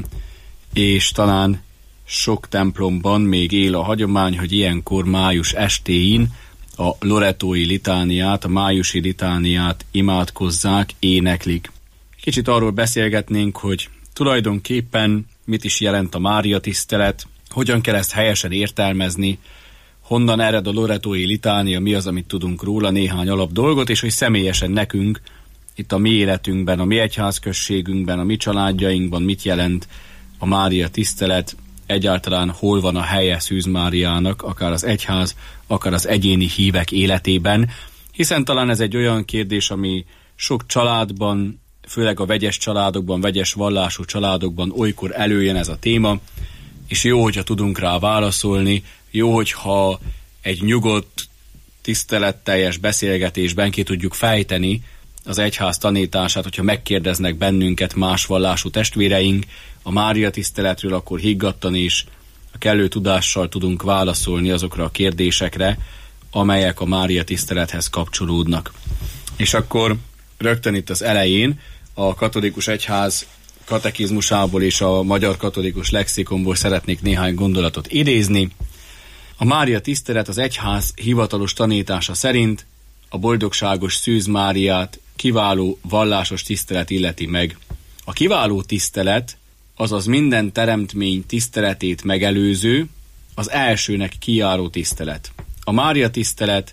és talán sok templomban még él a hagyomány, hogy ilyenkor május estéin a loretói litániát, a májusi litániát imádkozzák, éneklik. Kicsit arról beszélgetnénk, hogy tulajdonképpen mit is jelent a Mária tisztelet, hogyan kell ezt helyesen értelmezni, honnan ered a loretói litánia, mi az, amit tudunk róla, néhány alap dolgot, és hogy személyesen nekünk, itt a mi életünkben, a mi egyházközségünkben, a mi családjainkban mit jelent a Mária tisztelet, egyáltalán hol van a helye Szűz Máriának, akár az egyház, akár az egyéni hívek életében, hiszen talán ez egy olyan kérdés, ami sok családban, főleg a vegyes családokban, vegyes vallású családokban olykor előjön ez a téma, és jó, hogyha tudunk rá válaszolni, jó, hogyha egy nyugodt, tiszteletteljes beszélgetésben ki tudjuk fejteni az egyház tanítását, hogyha megkérdeznek bennünket más vallású testvéreink a Mária tiszteletről, akkor higgadtan is a kellő tudással tudunk válaszolni azokra a kérdésekre, amelyek a Mária tisztelethez kapcsolódnak. És akkor rögtön itt az elején a katolikus egyház katekizmusából és a magyar katolikus lexikonból szeretnék néhány gondolatot idézni. A Mária tisztelet az egyház hivatalos tanítása szerint a boldogságos Szűz Máriát kiváló vallásos tisztelet illeti meg. A kiváló tisztelet, azaz minden teremtmény tiszteletét megelőző, az elsőnek kijáró tisztelet. A Mária tisztelet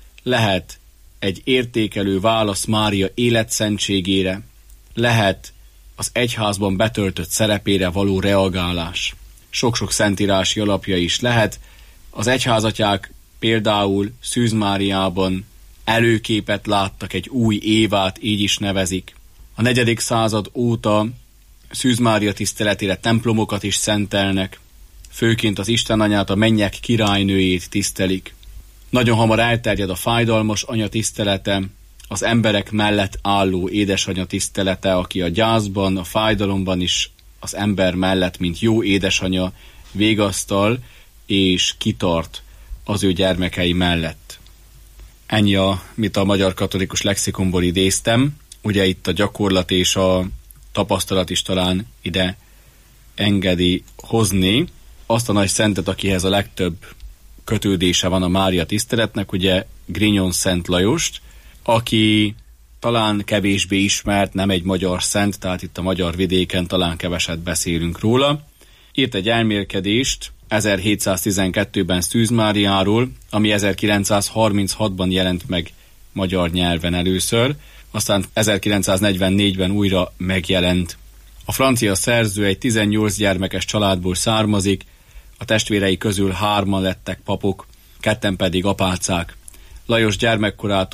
lehet egy értékelő válasz Mária életszentségére, lehet az egyházban betöltött szerepére való reagálás. Sok-sok szentírási alapja is lehet. Az egyházatyák például Szűz Máriában előképet láttak, egy új Évát, így is nevezik. A 4. század óta Szűz Mária tiszteletére templomokat is szentelnek, főként az Istenanyát, a mennyek királynőjét tisztelik. Nagyon hamar elterjed a fájdalmas anya tisztelete, az emberek mellett álló édesanya tisztelete, aki a gyászban, a fájdalomban is az ember mellett, mint jó édesanya végasztal és kitart az ő gyermekei mellett. Ennyi, amit a magyar katolikus lexikonból idéztem. Ugye itt a gyakorlat és a tapasztalat is talán ide engedi hozni azt a nagy szentet, akihez a legtöbb kötődése van a Mária tiszteletnek, ugye Grignon Szent Lajost, aki talán kevésbé ismert, nem egy magyar szent, tehát itt a magyar vidéken talán keveset beszélünk róla. Írt egy elmélkedést 1712-ben Szűz Máriáról, ami 1936-ban jelent meg magyar nyelven először, aztán 1944-ben újra megjelent. A francia szerző egy 18 gyermekes családból származik, a testvérei közül 3 lettek papok, 2 pedig apácák. Lajos gyermekkora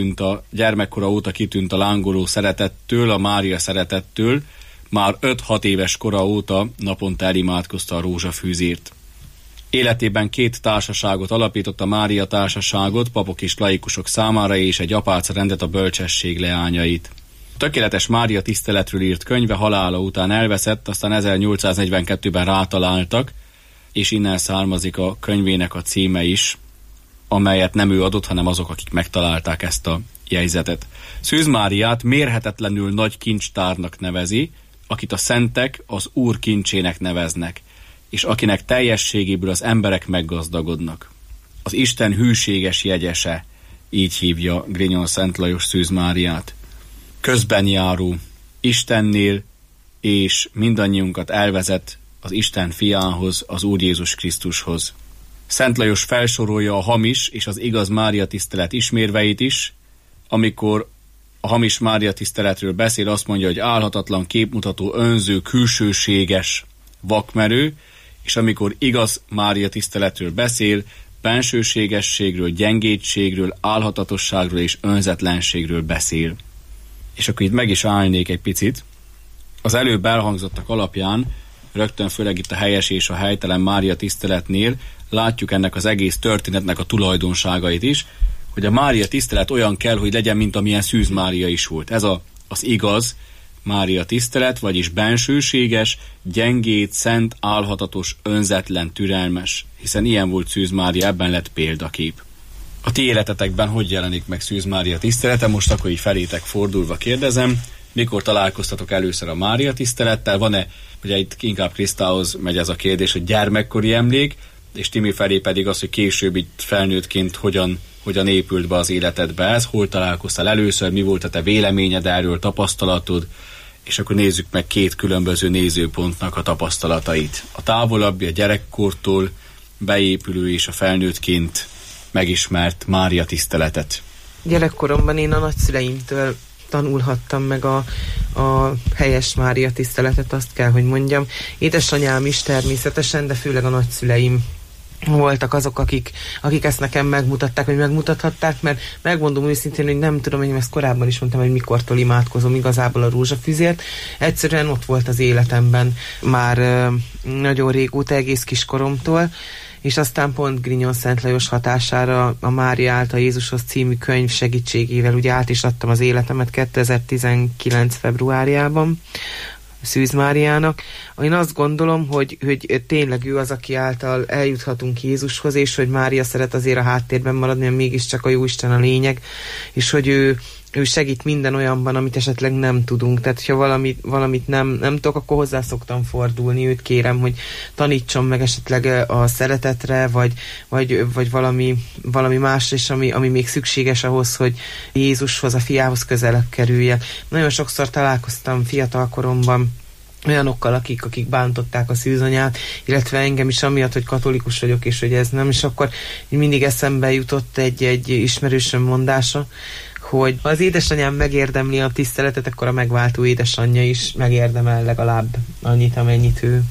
óta kitűnt a lángoló szeretettől, a Mária szeretettől, már 5-6 éves kora óta naponta elimádkozta a rózsafűzért. Életében 2 társaságot alapított, a Mária társaságot papok és laikusok számára, és egy apáca rendet, a bölcsesség leányait. Tökéletes Mária tiszteletről írt könyve halála után elveszett, aztán 1842-ben rátaláltak, és innen származik a könyvének a címe is, amelyet nem ő adott, hanem azok, akik megtalálták ezt a jegyzetet. Szűz Máriát mérhetetlenül nagy kincstárnak nevezi, akit a szentek az Úr kincsének neveznek, és akinek teljességéből az emberek meggazdagodnak. Az Isten hűséges jegyese, így hívja Grignon Szent Lajos Szűz Máriát. Közben járó, Istennél, és mindannyiunkat elvezet az Isten fiához, az Úr Jézus Krisztushoz. Szent Lajos felsorolja a hamis és az igaz Mária tisztelet ismérveit is. Amikor a hamis Mária tiszteletről beszél, azt mondja, hogy álhatatlan, képmutató, önző, külsőséges, vakmerő, és amikor igaz Mária tiszteletről beszél, bensőségességről, gyengétségről, álhatatosságról és önzetlenségről beszél. És akkor itt meg is állnék egy picit. Az előbb elhangzottak alapján, rögtön főleg itt a helyes és a helytelen Mária tiszteletnél látjuk ennek az egész történetnek a tulajdonságait is, hogy a Mária tisztelet olyan kell, hogy legyen, mint amilyen Szűz Mária is volt. Ez az igaz Mária tisztelet, vagyis bensőséges, gyengét, szent, álhatatos, önzetlen, türelmes, hiszen ilyen volt Szűz Mária, ebben lett példakép. A ti életetekben hogy jelenik meg Szűz Mária tisztelete? Most akkor így felétek fordulva kérdezem, mikor találkoztatok először a Mária tisztelettel? Van-e, ugye itt inkább Krisztához megy ez a kérdés, hogy gyermekkori emlék, és Timi felé pedig az, hogy később itt felnőttként hogyan épült be az életedbe ez, hol találkoztál először, mi volt a te véleményed erről, tapasztalatod, és akkor nézzük meg két különböző nézőpontnak a tapasztalatait. A távolabbi, a gyerekkortól beépülő és a felnőttként megismert Mária tiszteletet. Gyerekkoromban én a nagyszüleimtől tanulhattam meg a helyes Mária tiszteletet, azt kell, hogy mondjam. Édesanyám is természetesen, de főleg a nagyszüleim voltak azok, akik ezt nekem megmutatták, vagy megmutathatták, mert megmondom őszintén, hogy nem tudom, hogy ezt korábban is mondtam, hogy mikortól imádkozom igazából a rózsafüzért. Egyszerűen ott volt az életemben már nagyon régóta, egész kiskoromtól, és aztán pont Grignon Szent Lajos hatására a Mária által Jézushoz című könyv segítségével ugye át is adtam az életemet 2019. februárjában Szűz Máriának. Én azt gondolom, hogy tényleg ő az, aki által eljuthatunk Jézushoz, és hogy Mária szeret azért a háttérben maradni, mert mégiscsak a Jóisten a lényeg, és hogy ő segít minden olyanban, amit esetleg nem tudunk. Tehát, ha valamit nem tudok, akkor hozzá szoktam fordulni. Őt kérem, hogy tanítson meg esetleg a szeretetre, vagy valami másra is, ami még szükséges ahhoz, hogy Jézushoz, a fiához közelebb kerüljek. Nagyon sokszor találkoztam fiatal koromban olyanokkal, akik bántották a szűzanyát, illetve engem is amiatt, hogy katolikus vagyok, és hogy ez nem, és akkor mindig eszembe jutott egy ismerősöm mondása, hogy ha az édesanyám megérdemli a tiszteletet, akkor a megváltó édesanyja is megérdemel legalább annyit, amennyit ő.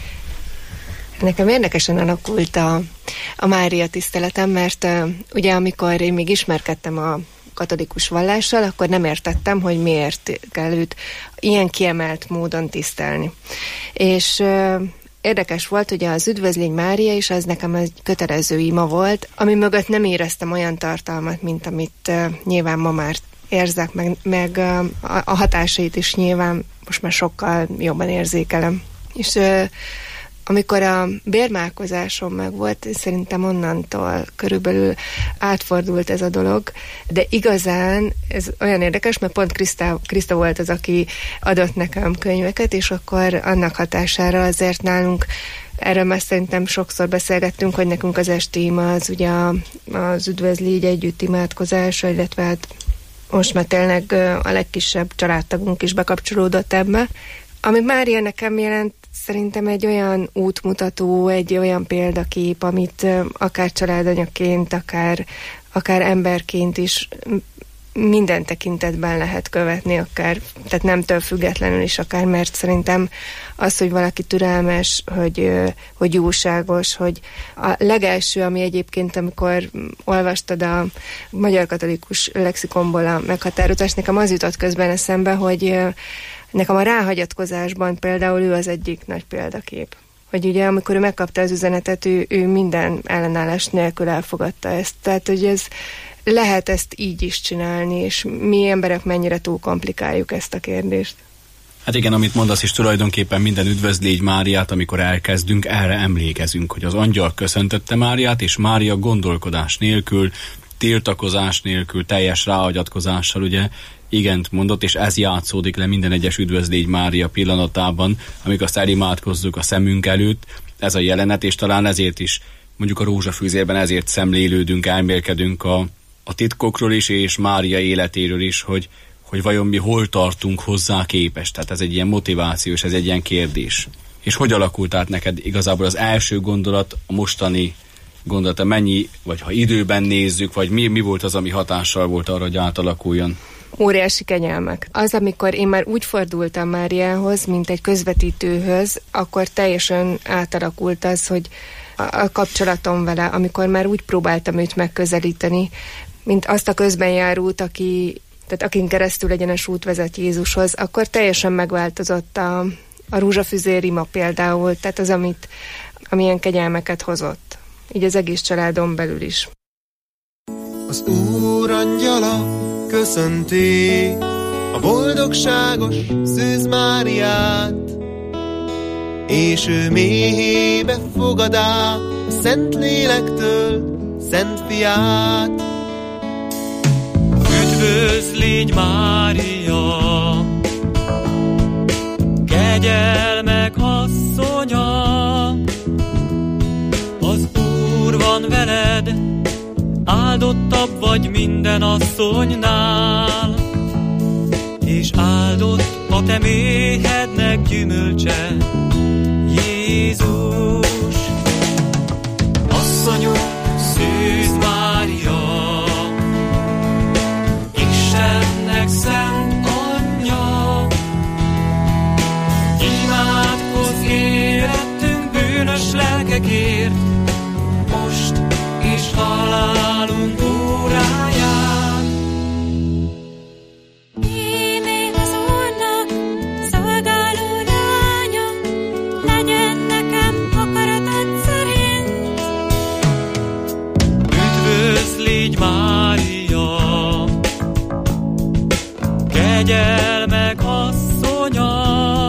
Nekem érdekesen alakult a Mária tiszteletem, mert ugye amikor én még ismerkedtem a katolikus vallással, akkor nem értettem, hogy miért kell őt ilyen kiemelt módon tisztelni. És érdekes volt, hogy az Üdvözlégy Mária is az nekem egy kötelező ima volt, ami mögött nem éreztem olyan tartalmat, mint amit nyilván ma már érzek, meg a hatásait is nyilván most már sokkal jobban érzékelem. És amikor a bérmálkozásom meg volt, szerintem onnantól körülbelül átfordult ez a dolog, de igazán ez olyan érdekes, mert pont Kriszta volt az, aki adott nekem könyveket, és akkor annak hatására azért nálunk, erről már szerintem sokszor beszélgettünk, hogy nekünk az esti ima az ugye az Üdvözlégy együtt imádkozása, illetve hát most már tényleg a legkisebb családtagunk is bekapcsolódott ebbe. Ami Mária nekem jelent, szerintem egy olyan útmutató, egy olyan példakép, amit akár családanyaként, akár emberként is minden tekintetben lehet követni, akár, tehát nemtől függetlenül is akár, mert szerintem az, hogy valaki türelmes, hogy jóságos, hogy a legelső, ami egyébként, amikor olvastad a Magyar Katolikus Lexikonból a meghatározást, nekem az jutott közben eszembe, hogy nekem a ráhagyatkozásban például ő az egyik nagy példakép. Hogy ugye amikor ő megkapta az üzenetet, ő minden ellenállás nélkül elfogadta ezt. Tehát, hogy lehet ezt így is csinálni, és mi emberek mennyire túl komplikáljuk ezt a kérdést. Hát igen, amit mondasz is, tulajdonképpen minden üdvözlégy Máriát, amikor elkezdünk, erre emlékezünk, hogy az angyal köszöntötte Máriát, és Mária gondolkodás nélkül, tiltakozás nélkül, teljes ráagyatkozással ugye igent mondott, és ez játszódik le minden egyes üdvözlégy Mária pillanatában, amikor azt elimádkozzuk a szemünk előtt, ez a jelenet, és talán ezért is, mondjuk a rózsafűzérben ezért szemlélődünk, elmélkedünk a titkokról is, és Mária életéről is, hogy vajon mi hol tartunk hozzá képest. Tehát ez egy ilyen motivációs, ez egy ilyen kérdés. És hogy alakult át neked igazából az első gondolat, a mostani gondolata, mennyi, vagy ha időben nézzük, vagy mi volt az, ami hatással volt arra, hogy átalakuljon? Óriási kegyelmek. Az, amikor én már úgy fordultam Máriához, mint egy közvetítőhöz, akkor teljesen átalakult az, hogy a kapcsolatom vele, amikor már úgy próbáltam őt megközelíteni, mint azt a közbenjárót, akin keresztül egyenes út vezet Jézushoz, akkor teljesen megváltozott a rózsafüzér ima például, tehát az, amilyen kegyelmeket hozott. Így az egész családon belül is. Az Úr angyala köszönti a boldogságos Szűz Máriát, és ő méhébe fogadá a Szent Lélektől Szent Fiát. Üdvözlégy Mária, kegyelmek asszonya, az Úr van veled, áldottabb vagy minden asszonynál, és áldott a te méhednek gyümölcse, Jézus. Asszonyunk, Szűz Mária, Istennek szent anyja, imádkozz életünk bűnös lelkekért, most és halálunk óráján. Íme az Úrnak szolgáló lánya, legyen nekem akaratod szerint. Üdvözlégy Mária, kegyelmek asszonya,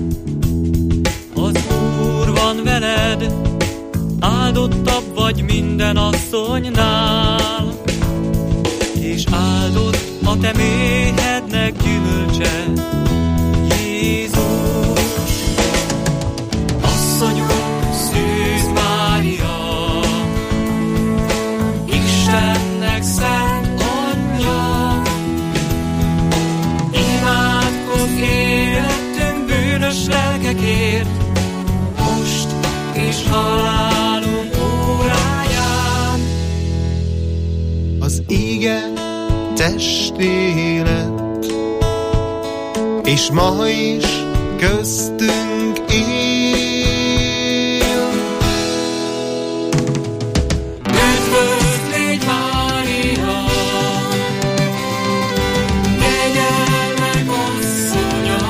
az Úr van veled, áldottabb vagy minden asszonynál, és áldott a te méhednek gyümölcse, Jézus. Asszonyunk, Szűz Mária, Istennek szent anyja, imádkozz életünk bűnös lelkekért, most és halálunk óráján. Az íge testé lett, és ma is köztünk él. Üdvözlégy Mária, kegyelmek asszonya,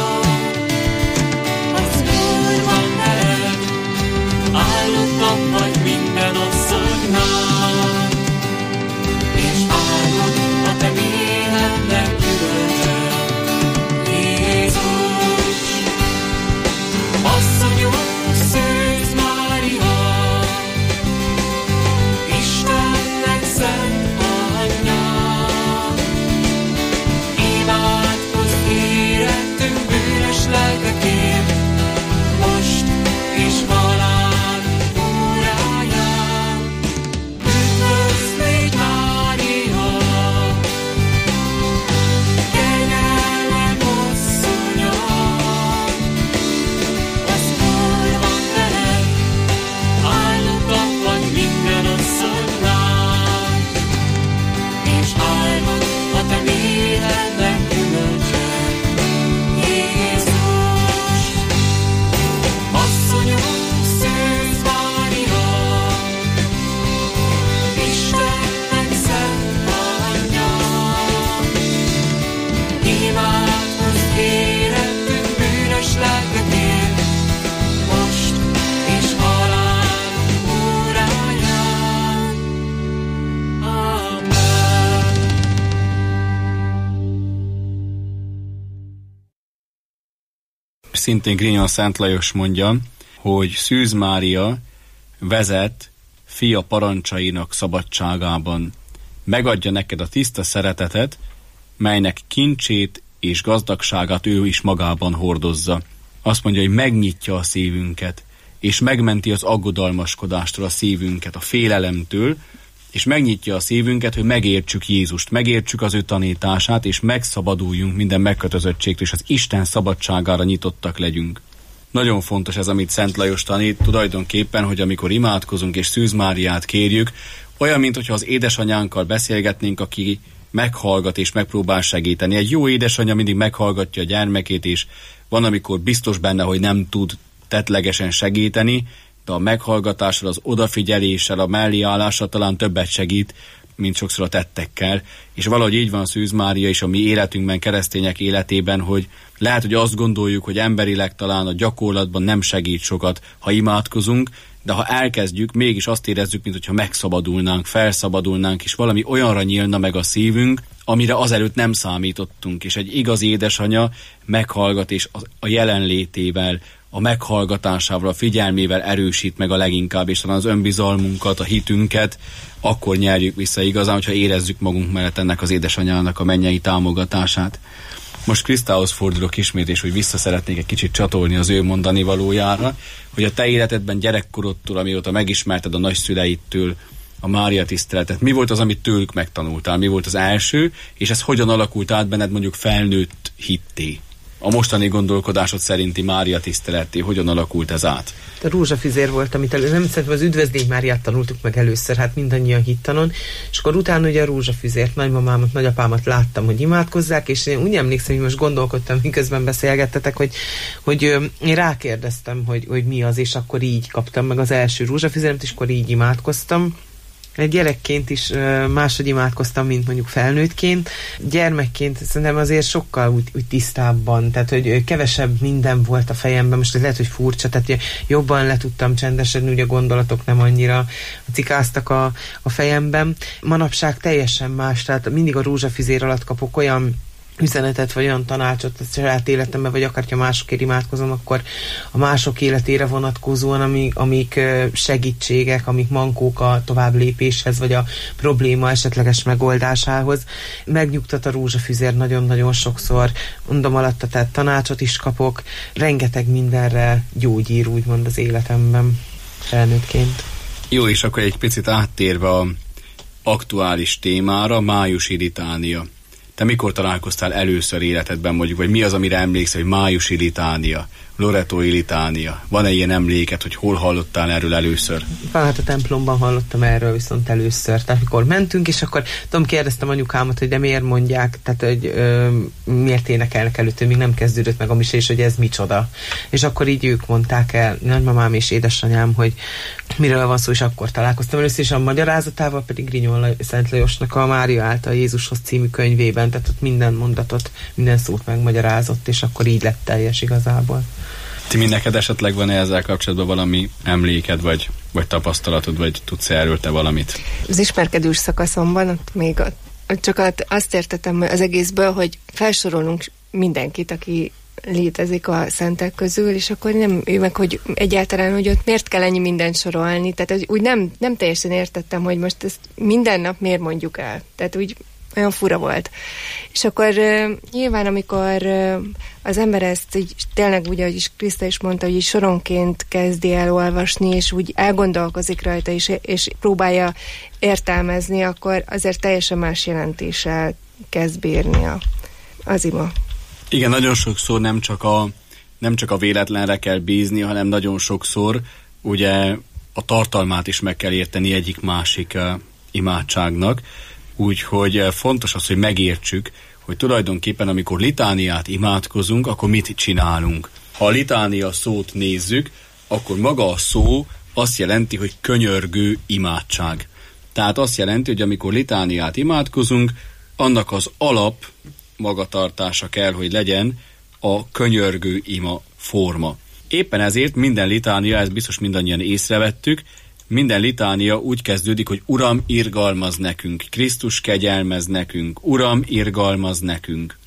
az Úr van veled, áldottabb vagy minden asszonynál, és áldott a te méhednek gyümölcse, Jézus. Szintén Grignon Szent Lajos mondja, hogy Szűz Mária vezet fia parancsainak szabadságában. Megadja neked a tiszta szeretetet, melynek kincsét és gazdagságát ő is magában hordozza. Azt mondja, hogy megnyitja a szívünket, és megmenti az aggodalmaskodástól a szívünket, a félelemtől, és megnyitja a szívünket, hogy megértsük Jézust, megértsük az ő tanítását, és megszabaduljunk minden megkötözöttségtől, és az Isten szabadságára nyitottak legyünk. Nagyon fontos ez, amit Szent Lajos tanít, tulajdonképpen, hogy amikor imádkozunk és Szűz Máriát kérjük, olyan, mintha az édesanyánkkal beszélgetnénk, aki meghallgat és megpróbál segíteni. Egy jó édesanyja mindig meghallgatja a gyermekét, és van, amikor biztos benne, hogy nem tud tettlegesen segíteni, de a meghallgatással, az odafigyeléssel, a melléállással talán többet segít, mint sokszor a tettekkel. És valahogy így van Szűz Mária is a mi életünkben, keresztények életében, hogy lehet, hogy azt gondoljuk, hogy emberileg talán a gyakorlatban nem segít sokat, ha imádkozunk, de ha elkezdjük, mégis azt érezzük, mintha megszabadulnánk, felszabadulnánk, és valami olyanra nyílna meg a szívünk, amire azelőtt nem számítottunk. És egy igazi édesanya meghallgat, és a jelenlétével, a meghallgatásával, a figyelmével erősít meg a leginkább, és talán az önbizalmunkat, a hitünket, akkor nyerjük vissza igazán, hogyha érezzük magunk mellett ennek az édesanyának a mennyei támogatását. Most Krisztához fordulok ismét, és hogy vissza szeretnék egy kicsit csatolni az ő mondani valójára, hogy a te életedben gyerekkorodtól, amióta megismerted a nagyszüleittől a Mária tiszteletet, mi volt az, amit tőlük megtanultál, mi volt az első, és ez hogyan alakult át benned mondjuk felnőtt hitté? A mostani gondolkodásod szerinti Mária tiszteleté, hogyan alakult ez át? A rózsafüzér volt, amit nem szerintem az Üdvözlégy Máriát tanultuk meg először, hát mindannyian hittanon, és akkor utána ugye a rózsafüzért, nagymamámat, nagyapámat láttam, hogy imádkozzák, és én úgy emlékszem, hogy most gondolkodtam, miközben beszélgettetek, hogy én rákérdeztem, hogy mi az, és akkor így kaptam meg az első rózsafüzéremet, és akkor így imádkoztam. Gyerekként is máshogy imádkoztam, mint mondjuk felnőttként. Gyermekként szerintem azért sokkal úgy tisztábban, tehát hogy kevesebb minden volt a fejemben, most ez lehet, hogy furcsa, tehát jobban le tudtam csendesedni, ugye a gondolatok nem annyira cikáztak a fejemben. Manapság teljesen más, tehát mindig a rózsafüzér alatt kapok olyan üzenetet, vagy olyan tanácsot a saját életemben, vagy akár, ha másokért imádkozom, akkor a mások életére vonatkozóan, amik segítségek, amik mankók a tovább lépéshez, vagy a probléma esetleges megoldásához. Megnyugtat a rózsafüzér nagyon-nagyon sokszor, mondom alatta, tehát tanácsot is kapok, rengeteg mindenre gyógyír, úgymond az életemben felnőttként. Jó, és akkor egy picit áttérve a aktuális témára, májusi litánia. Te mikor találkoztál először életedben, mondjuk, vagy mi az, amire emlékszel, hogy májusi litánia, loretói litánia? Van-e ilyen emléket, hogy hol hallottál erről először? Hát a templomban hallottam erről viszont először. Tehát mikor mentünk, és akkor kérdeztem anyukámat, hogy de miért mondják, tehát hogy miért énekelnek előtt, még nem kezdődött meg a mise, és hogy ez micsoda. És akkor így ők mondták el, nagymamám és édesanyám, hogy miről van szó, és akkor találkoztam először, és a magyarázatával pedig Grignon Szent Lajosnak a Mária által Jézushoz című könyvében, tehát ott minden mondatot, minden szót megmagyarázott, és akkor így lett teljes igazából. Ti neked esetleg van ezzel kapcsolatban valami emléked, vagy tapasztalatod, vagy tudsz erről te valamit? Az ismerkedős szakaszomban ott még csak azt értettem az egészből, hogy felsorolunk mindenkit, aki létezik a szentek közül, és akkor nem meg, hogy egyáltalán, hogy ott miért kell ennyi mindent sorolni. Tehát úgy nem teljesen értettem, hogy most ezt minden nap miért mondjuk el. Tehát úgy olyan fura volt. És akkor nyilván, amikor az ember ezt így, tényleg úgy, ahogy is Kriszta is mondta, hogy így soronként kezdi el olvasni, és úgy elgondolkozik rajta, és próbálja értelmezni, akkor azért teljesen más jelentéssel kezd bírni az ima. Igen, nagyon sokszor nem csak a véletlenre kell bízni, hanem nagyon sokszor ugye a tartalmát is meg kell érteni egyik-másik imádságnak. Úgyhogy fontos az, hogy megértsük, hogy tulajdonképpen amikor litániát imádkozunk, akkor mit csinálunk. Ha a litánia szót nézzük, akkor maga a szó azt jelenti, hogy könyörgő imádság. Tehát azt jelenti, hogy amikor litániát imádkozunk, annak az alap magatartása kell, hogy legyen a könyörgő ima forma. Éppen ezért minden litánia, ezt biztos mindannyian észrevettük, minden litánia úgy kezdődik, hogy Uram, irgalmaz nekünk, Krisztus kegyelmez nekünk, Uram, irgalmaz nekünk.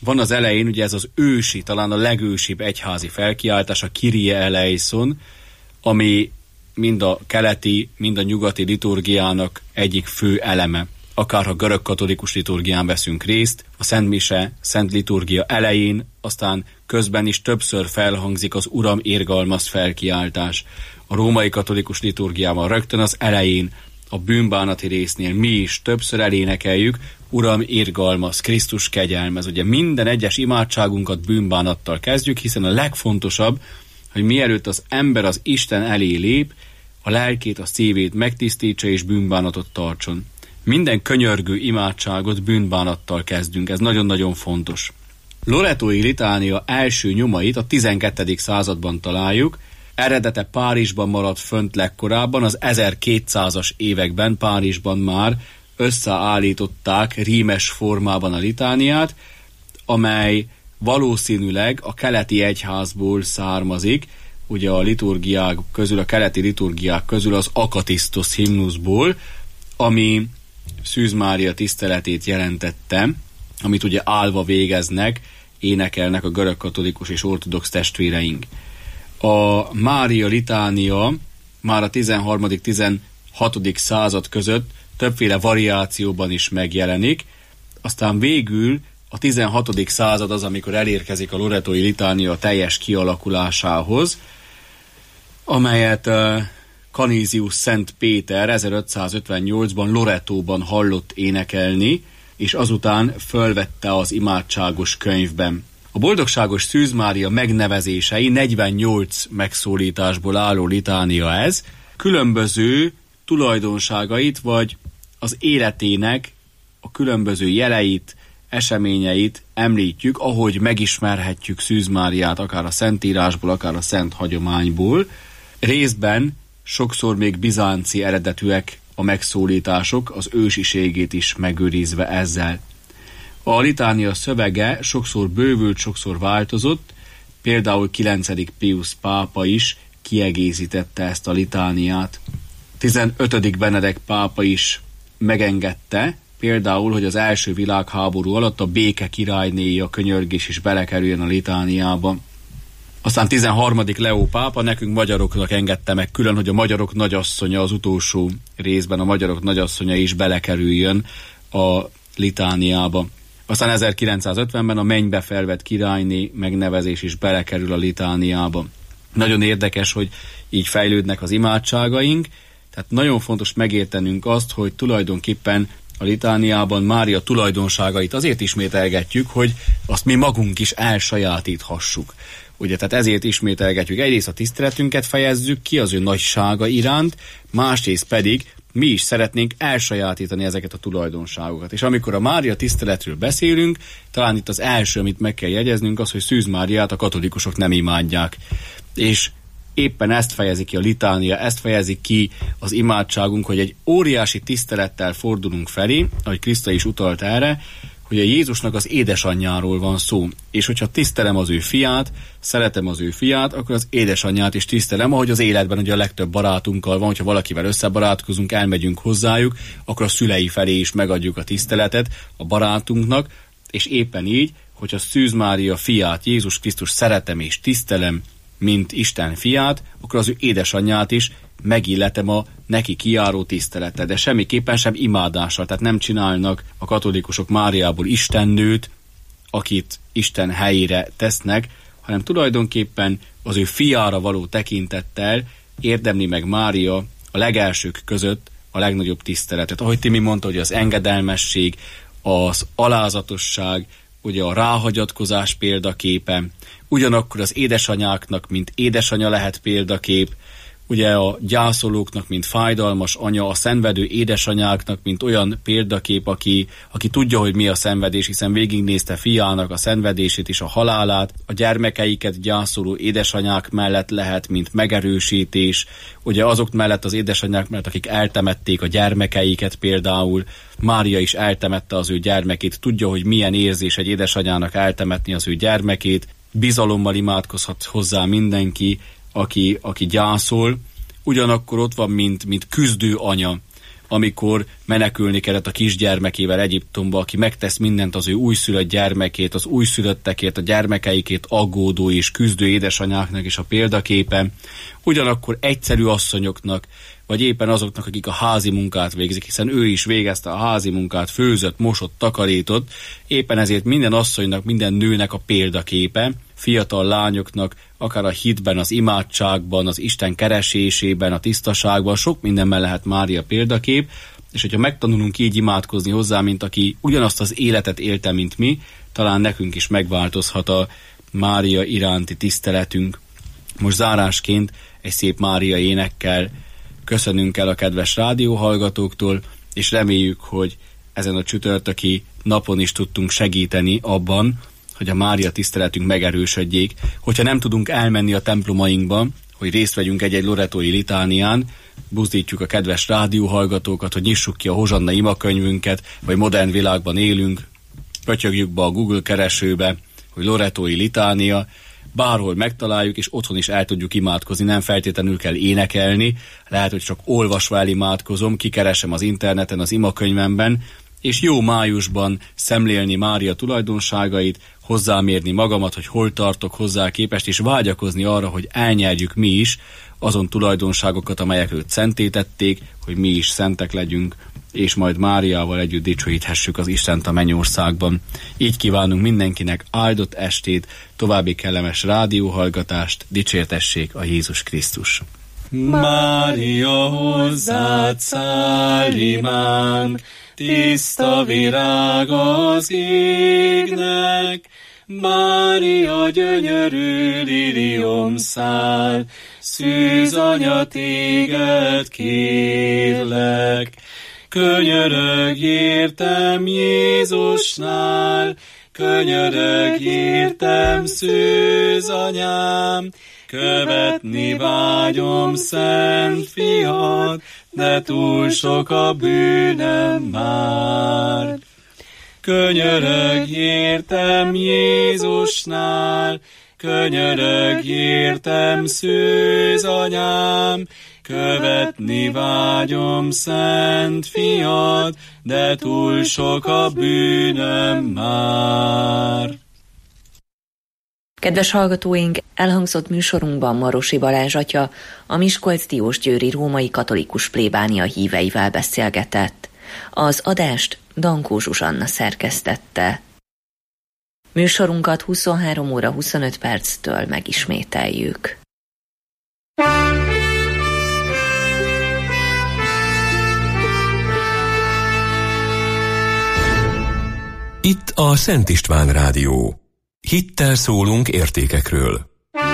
Van az elején, ugye ez az ősi, talán a legősibb egyházi felkiáltás, a Kyrie eleison, ami mind a keleti, mind a nyugati liturgiának egyik fő eleme. Akár ha görög-katolikus liturgián veszünk részt, a Szent Mise, Szent Liturgia elején, aztán közben is többször felhangzik az Uram, irgalmazd felkiáltás. A római katolikus liturgiában rögtön az elején, a bűnbánati résznél mi is többször elénekeljük, Uram, irgalmazd, Krisztus kegyelmez. Ugye minden egyes imádságunkat bűnbánattal kezdjük, hiszen a legfontosabb, hogy mielőtt az ember az Isten elé lép, a lelkét, a szívét megtisztítsa és bűnbánatot tartson. Minden könyörgő imádságot bűnbánattal kezdünk, ez nagyon-nagyon fontos. Loretói litánia első nyomait a 12. században találjuk, eredete Párizsban maradt fönt legkorábban, az 1200-as években Párizsban már összeállították rímes formában a litániát, amely valószínűleg a keleti egyházból származik, ugye a liturgiák közül, a keleti liturgiák közül az Akatisztosz himnuszból, ami Szűz Mária tiszteletét jelentette, amit ugye állva végeznek, énekelnek a görögkatolikus és ortodox testvéreink. A Mária litánia már a 13.-16. század között többféle variációban is megjelenik, aztán végül a 16. század az, amikor elérkezik a loretói litánia teljes kialakulásához, amelyet Canisius Szent Péter 1558-ban Loretóban hallott énekelni, és azután fölvette az imádságos könyvben. A boldogságos Szűz Mária megnevezései 48 megszólításból álló litánia ez, különböző tulajdonságait, vagy az életének a különböző jeleit, eseményeit említjük, ahogy megismerhetjük Szűz Máriát, akár a Szentírásból, akár a Szent hagyományból. Részben sokszor még bizánci eredetűek a megszólítások, az ősiségét is megőrizve ezzel. A litánia szövege sokszor bővült, sokszor változott, például 9. Pius pápa is kiegészítette ezt a litániát. 15. Benedek pápa is megengedte, például, hogy az első világháború alatt a béke királynéja könyörgés is belekerüljön a litániába. Aztán 13. Leó pápa nekünk magyaroknak engedte meg külön, hogy a magyarok nagyasszonya az utolsó részben, a magyarok nagyasszonya is belekerüljön a litániába. Aztán 1950-ben a mennybe felvett királyné megnevezés is belekerül a litániába. Nagyon érdekes, hogy így fejlődnek az imádságaink, tehát nagyon fontos megértenünk azt, hogy tulajdonképpen a litániában Mária tulajdonságait azért ismételgetjük, hogy azt mi magunk is elsajátíthassuk. Ugye, tehát ezért ismételgetjük. Egyrészt a tiszteletünket fejezzük ki az ő nagysága iránt, másrészt pedig mi is szeretnénk elsajátítani ezeket a tulajdonságokat. És amikor a Mária tiszteletről beszélünk, talán itt az első, amit meg kell jegyeznünk, az, hogy Szűz Máriát a katolikusok nem imádják. És éppen ezt fejezi ki a litánia, ezt fejezi ki az imádságunk, hogy egy óriási tisztelettel fordulunk felé, ahogy Kriszta is utalt erre, hogy a Jézusnak az édesanyjáról van szó. És hogyha tisztelem az ő fiát, szeretem az ő fiát, akkor az édesanyját is tisztelem, ahogy az életben ugye a legtöbb barátunkkal van, hogyha valakivel összebarátkozunk, elmegyünk hozzájuk, akkor a szülei felé is megadjuk a tiszteletet a barátunknak, és éppen így, hogyha Szűz Mária fiát, Jézus Krisztus szeretem és tisztelem, mint Isten fiát, akkor az ő édesanyját is megilletem a neki kijáró tiszteletet, de semmiképpen sem imádással, tehát nem csinálnak a katolikusok Máriából istennőt, akit Isten helyére tesznek, hanem tulajdonképpen az ő fiára való tekintettel érdemli meg Mária a legelsők között a legnagyobb tiszteletet. Ahogy Timi mondta, hogy az engedelmesség, az alázatosság, ugye a ráhagyatkozás példaképe, ugyanakkor az édesanyáknak, mint édesanya lehet példakép, ugye a gyászolóknak, mint fájdalmas anya, a szenvedő édesanyáknak, mint olyan példakép, aki tudja, hogy mi a szenvedés, hiszen végignézte fiának a szenvedését és a halálát, a gyermekeiket gyászoló édesanyák mellett lehet, mint megerősítés, ugye azok mellett, az édesanyák mellett, akik eltemették a gyermekeiket például, Mária is eltemette az ő gyermekét, tudja, hogy milyen érzés egy édesanyának eltemetni az ő gyermekét, bizalommal imádkozhat hozzá mindenki, aki gyászol, ugyanakkor ott van, mint küzdő anya, amikor menekülni kellett a kisgyermekével Egyiptomba, aki megtesz mindent az ő újszülött gyermekét, az újszülöttekért, a gyermekeikért aggódó és küzdő édesanyáknak is a példaképe, ugyanakkor egyszerű asszonyoknak, vagy éppen azoknak, akik a házi munkát végzik, hiszen ő is végezte a házi munkát, főzött, mosott, takarított, éppen ezért minden asszonynak, minden nőnek a példaképe, fiatal lányoknak, akár a hitben, az imádságban, az Isten keresésében, a tisztaságban, sok mindenben lehet Mária példakép, és hogyha megtanulunk így imádkozni hozzá, mint aki ugyanazt az életet élte, mint mi, talán nekünk is megváltozhat a Mária iránti tiszteletünk. Most zárásként egy szép Mária énekkel köszönünk el a kedves rádióhallgatóktól, és reméljük, hogy ezen a csütörtöki napon is tudtunk segíteni abban, hogy a Mária tiszteletünk megerősödjék. Hogyha nem tudunk elmenni a templomainkba, hogy részt vegyünk egy-egy loretói litánián, buzdítjuk a kedves rádióhallgatókat, hogy nyissuk ki a Hozsanna imakönyvünket, vagy modern világban élünk, pötyögjük be a Google keresőbe, hogy loretói litánia, bárhol megtaláljuk, és otthon is el tudjuk imádkozni, nem feltétlenül kell énekelni, lehet, hogy csak olvasva elimádkozom, kikeresem az interneten, az imakönyvemben, és jó májusban szemlélni Mária tulajdonságait, hozzámérni magamat, hogy hol tartok hozzá képest, és vágyakozni arra, hogy elnyerjük mi is azon tulajdonságokat, amelyek őt szentétették, hogy mi is szentek legyünk, és majd Máriával együtt dicsőíthessük az Istent a mennyországban. Így kívánunk mindenkinek áldott estét, további kellemes rádióhallgatást, dicsértessék a Jézus Krisztus. Mária, hozzád száll imánk, tiszta virág az égnek, Mária gyönyörű liliomszál, szűz anya téged kérlek. Könyörögj értem Jézusnál, könyörögj értem szűz anyám, követni vágyom szent fiad, de túl sok a bűnöm már. Könyörögj értem Jézusnál, könyörögj értem szűz anyám, követni vágyom szent fiad, de túl sok a bűnöm már. Kedves hallgatóink, elhangzott műsorunkban Marosi Balázs atya a Miskolc-Diósgyőri római katolikus plébánia híveivel beszélgetett. Az adást Dankó Zsuzsanna szerkesztette. Műsorunkat 23 óra 25 perctől megismételjük. Itt a Szent István Rádió. Hittel szólunk értékekről.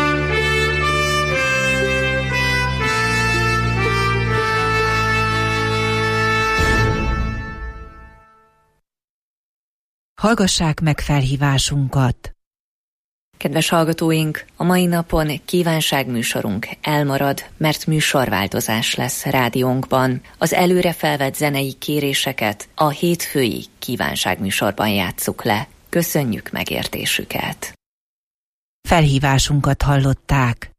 Hallgassák meg felhívásunkat! Kedves hallgatóink, a mai napon kívánságműsorunk elmarad, mert műsorváltozás lesz rádiónkban. Az előre felvett zenei kéréseket a hétfői kívánságműsorban játsszuk le. Köszönjük megértésüket! Felhívásunkat hallották.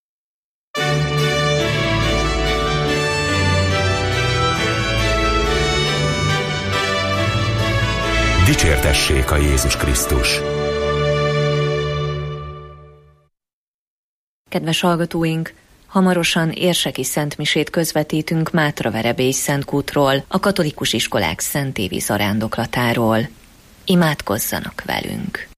Dicsértessék a Jézus Krisztus! Kedves hallgatóink, hamarosan érseki szentmisét közvetítünk Mátraverebély Szentkútról, a katolikus iskolák szentévi zarándoklatáról. Imádkozzanak velünk!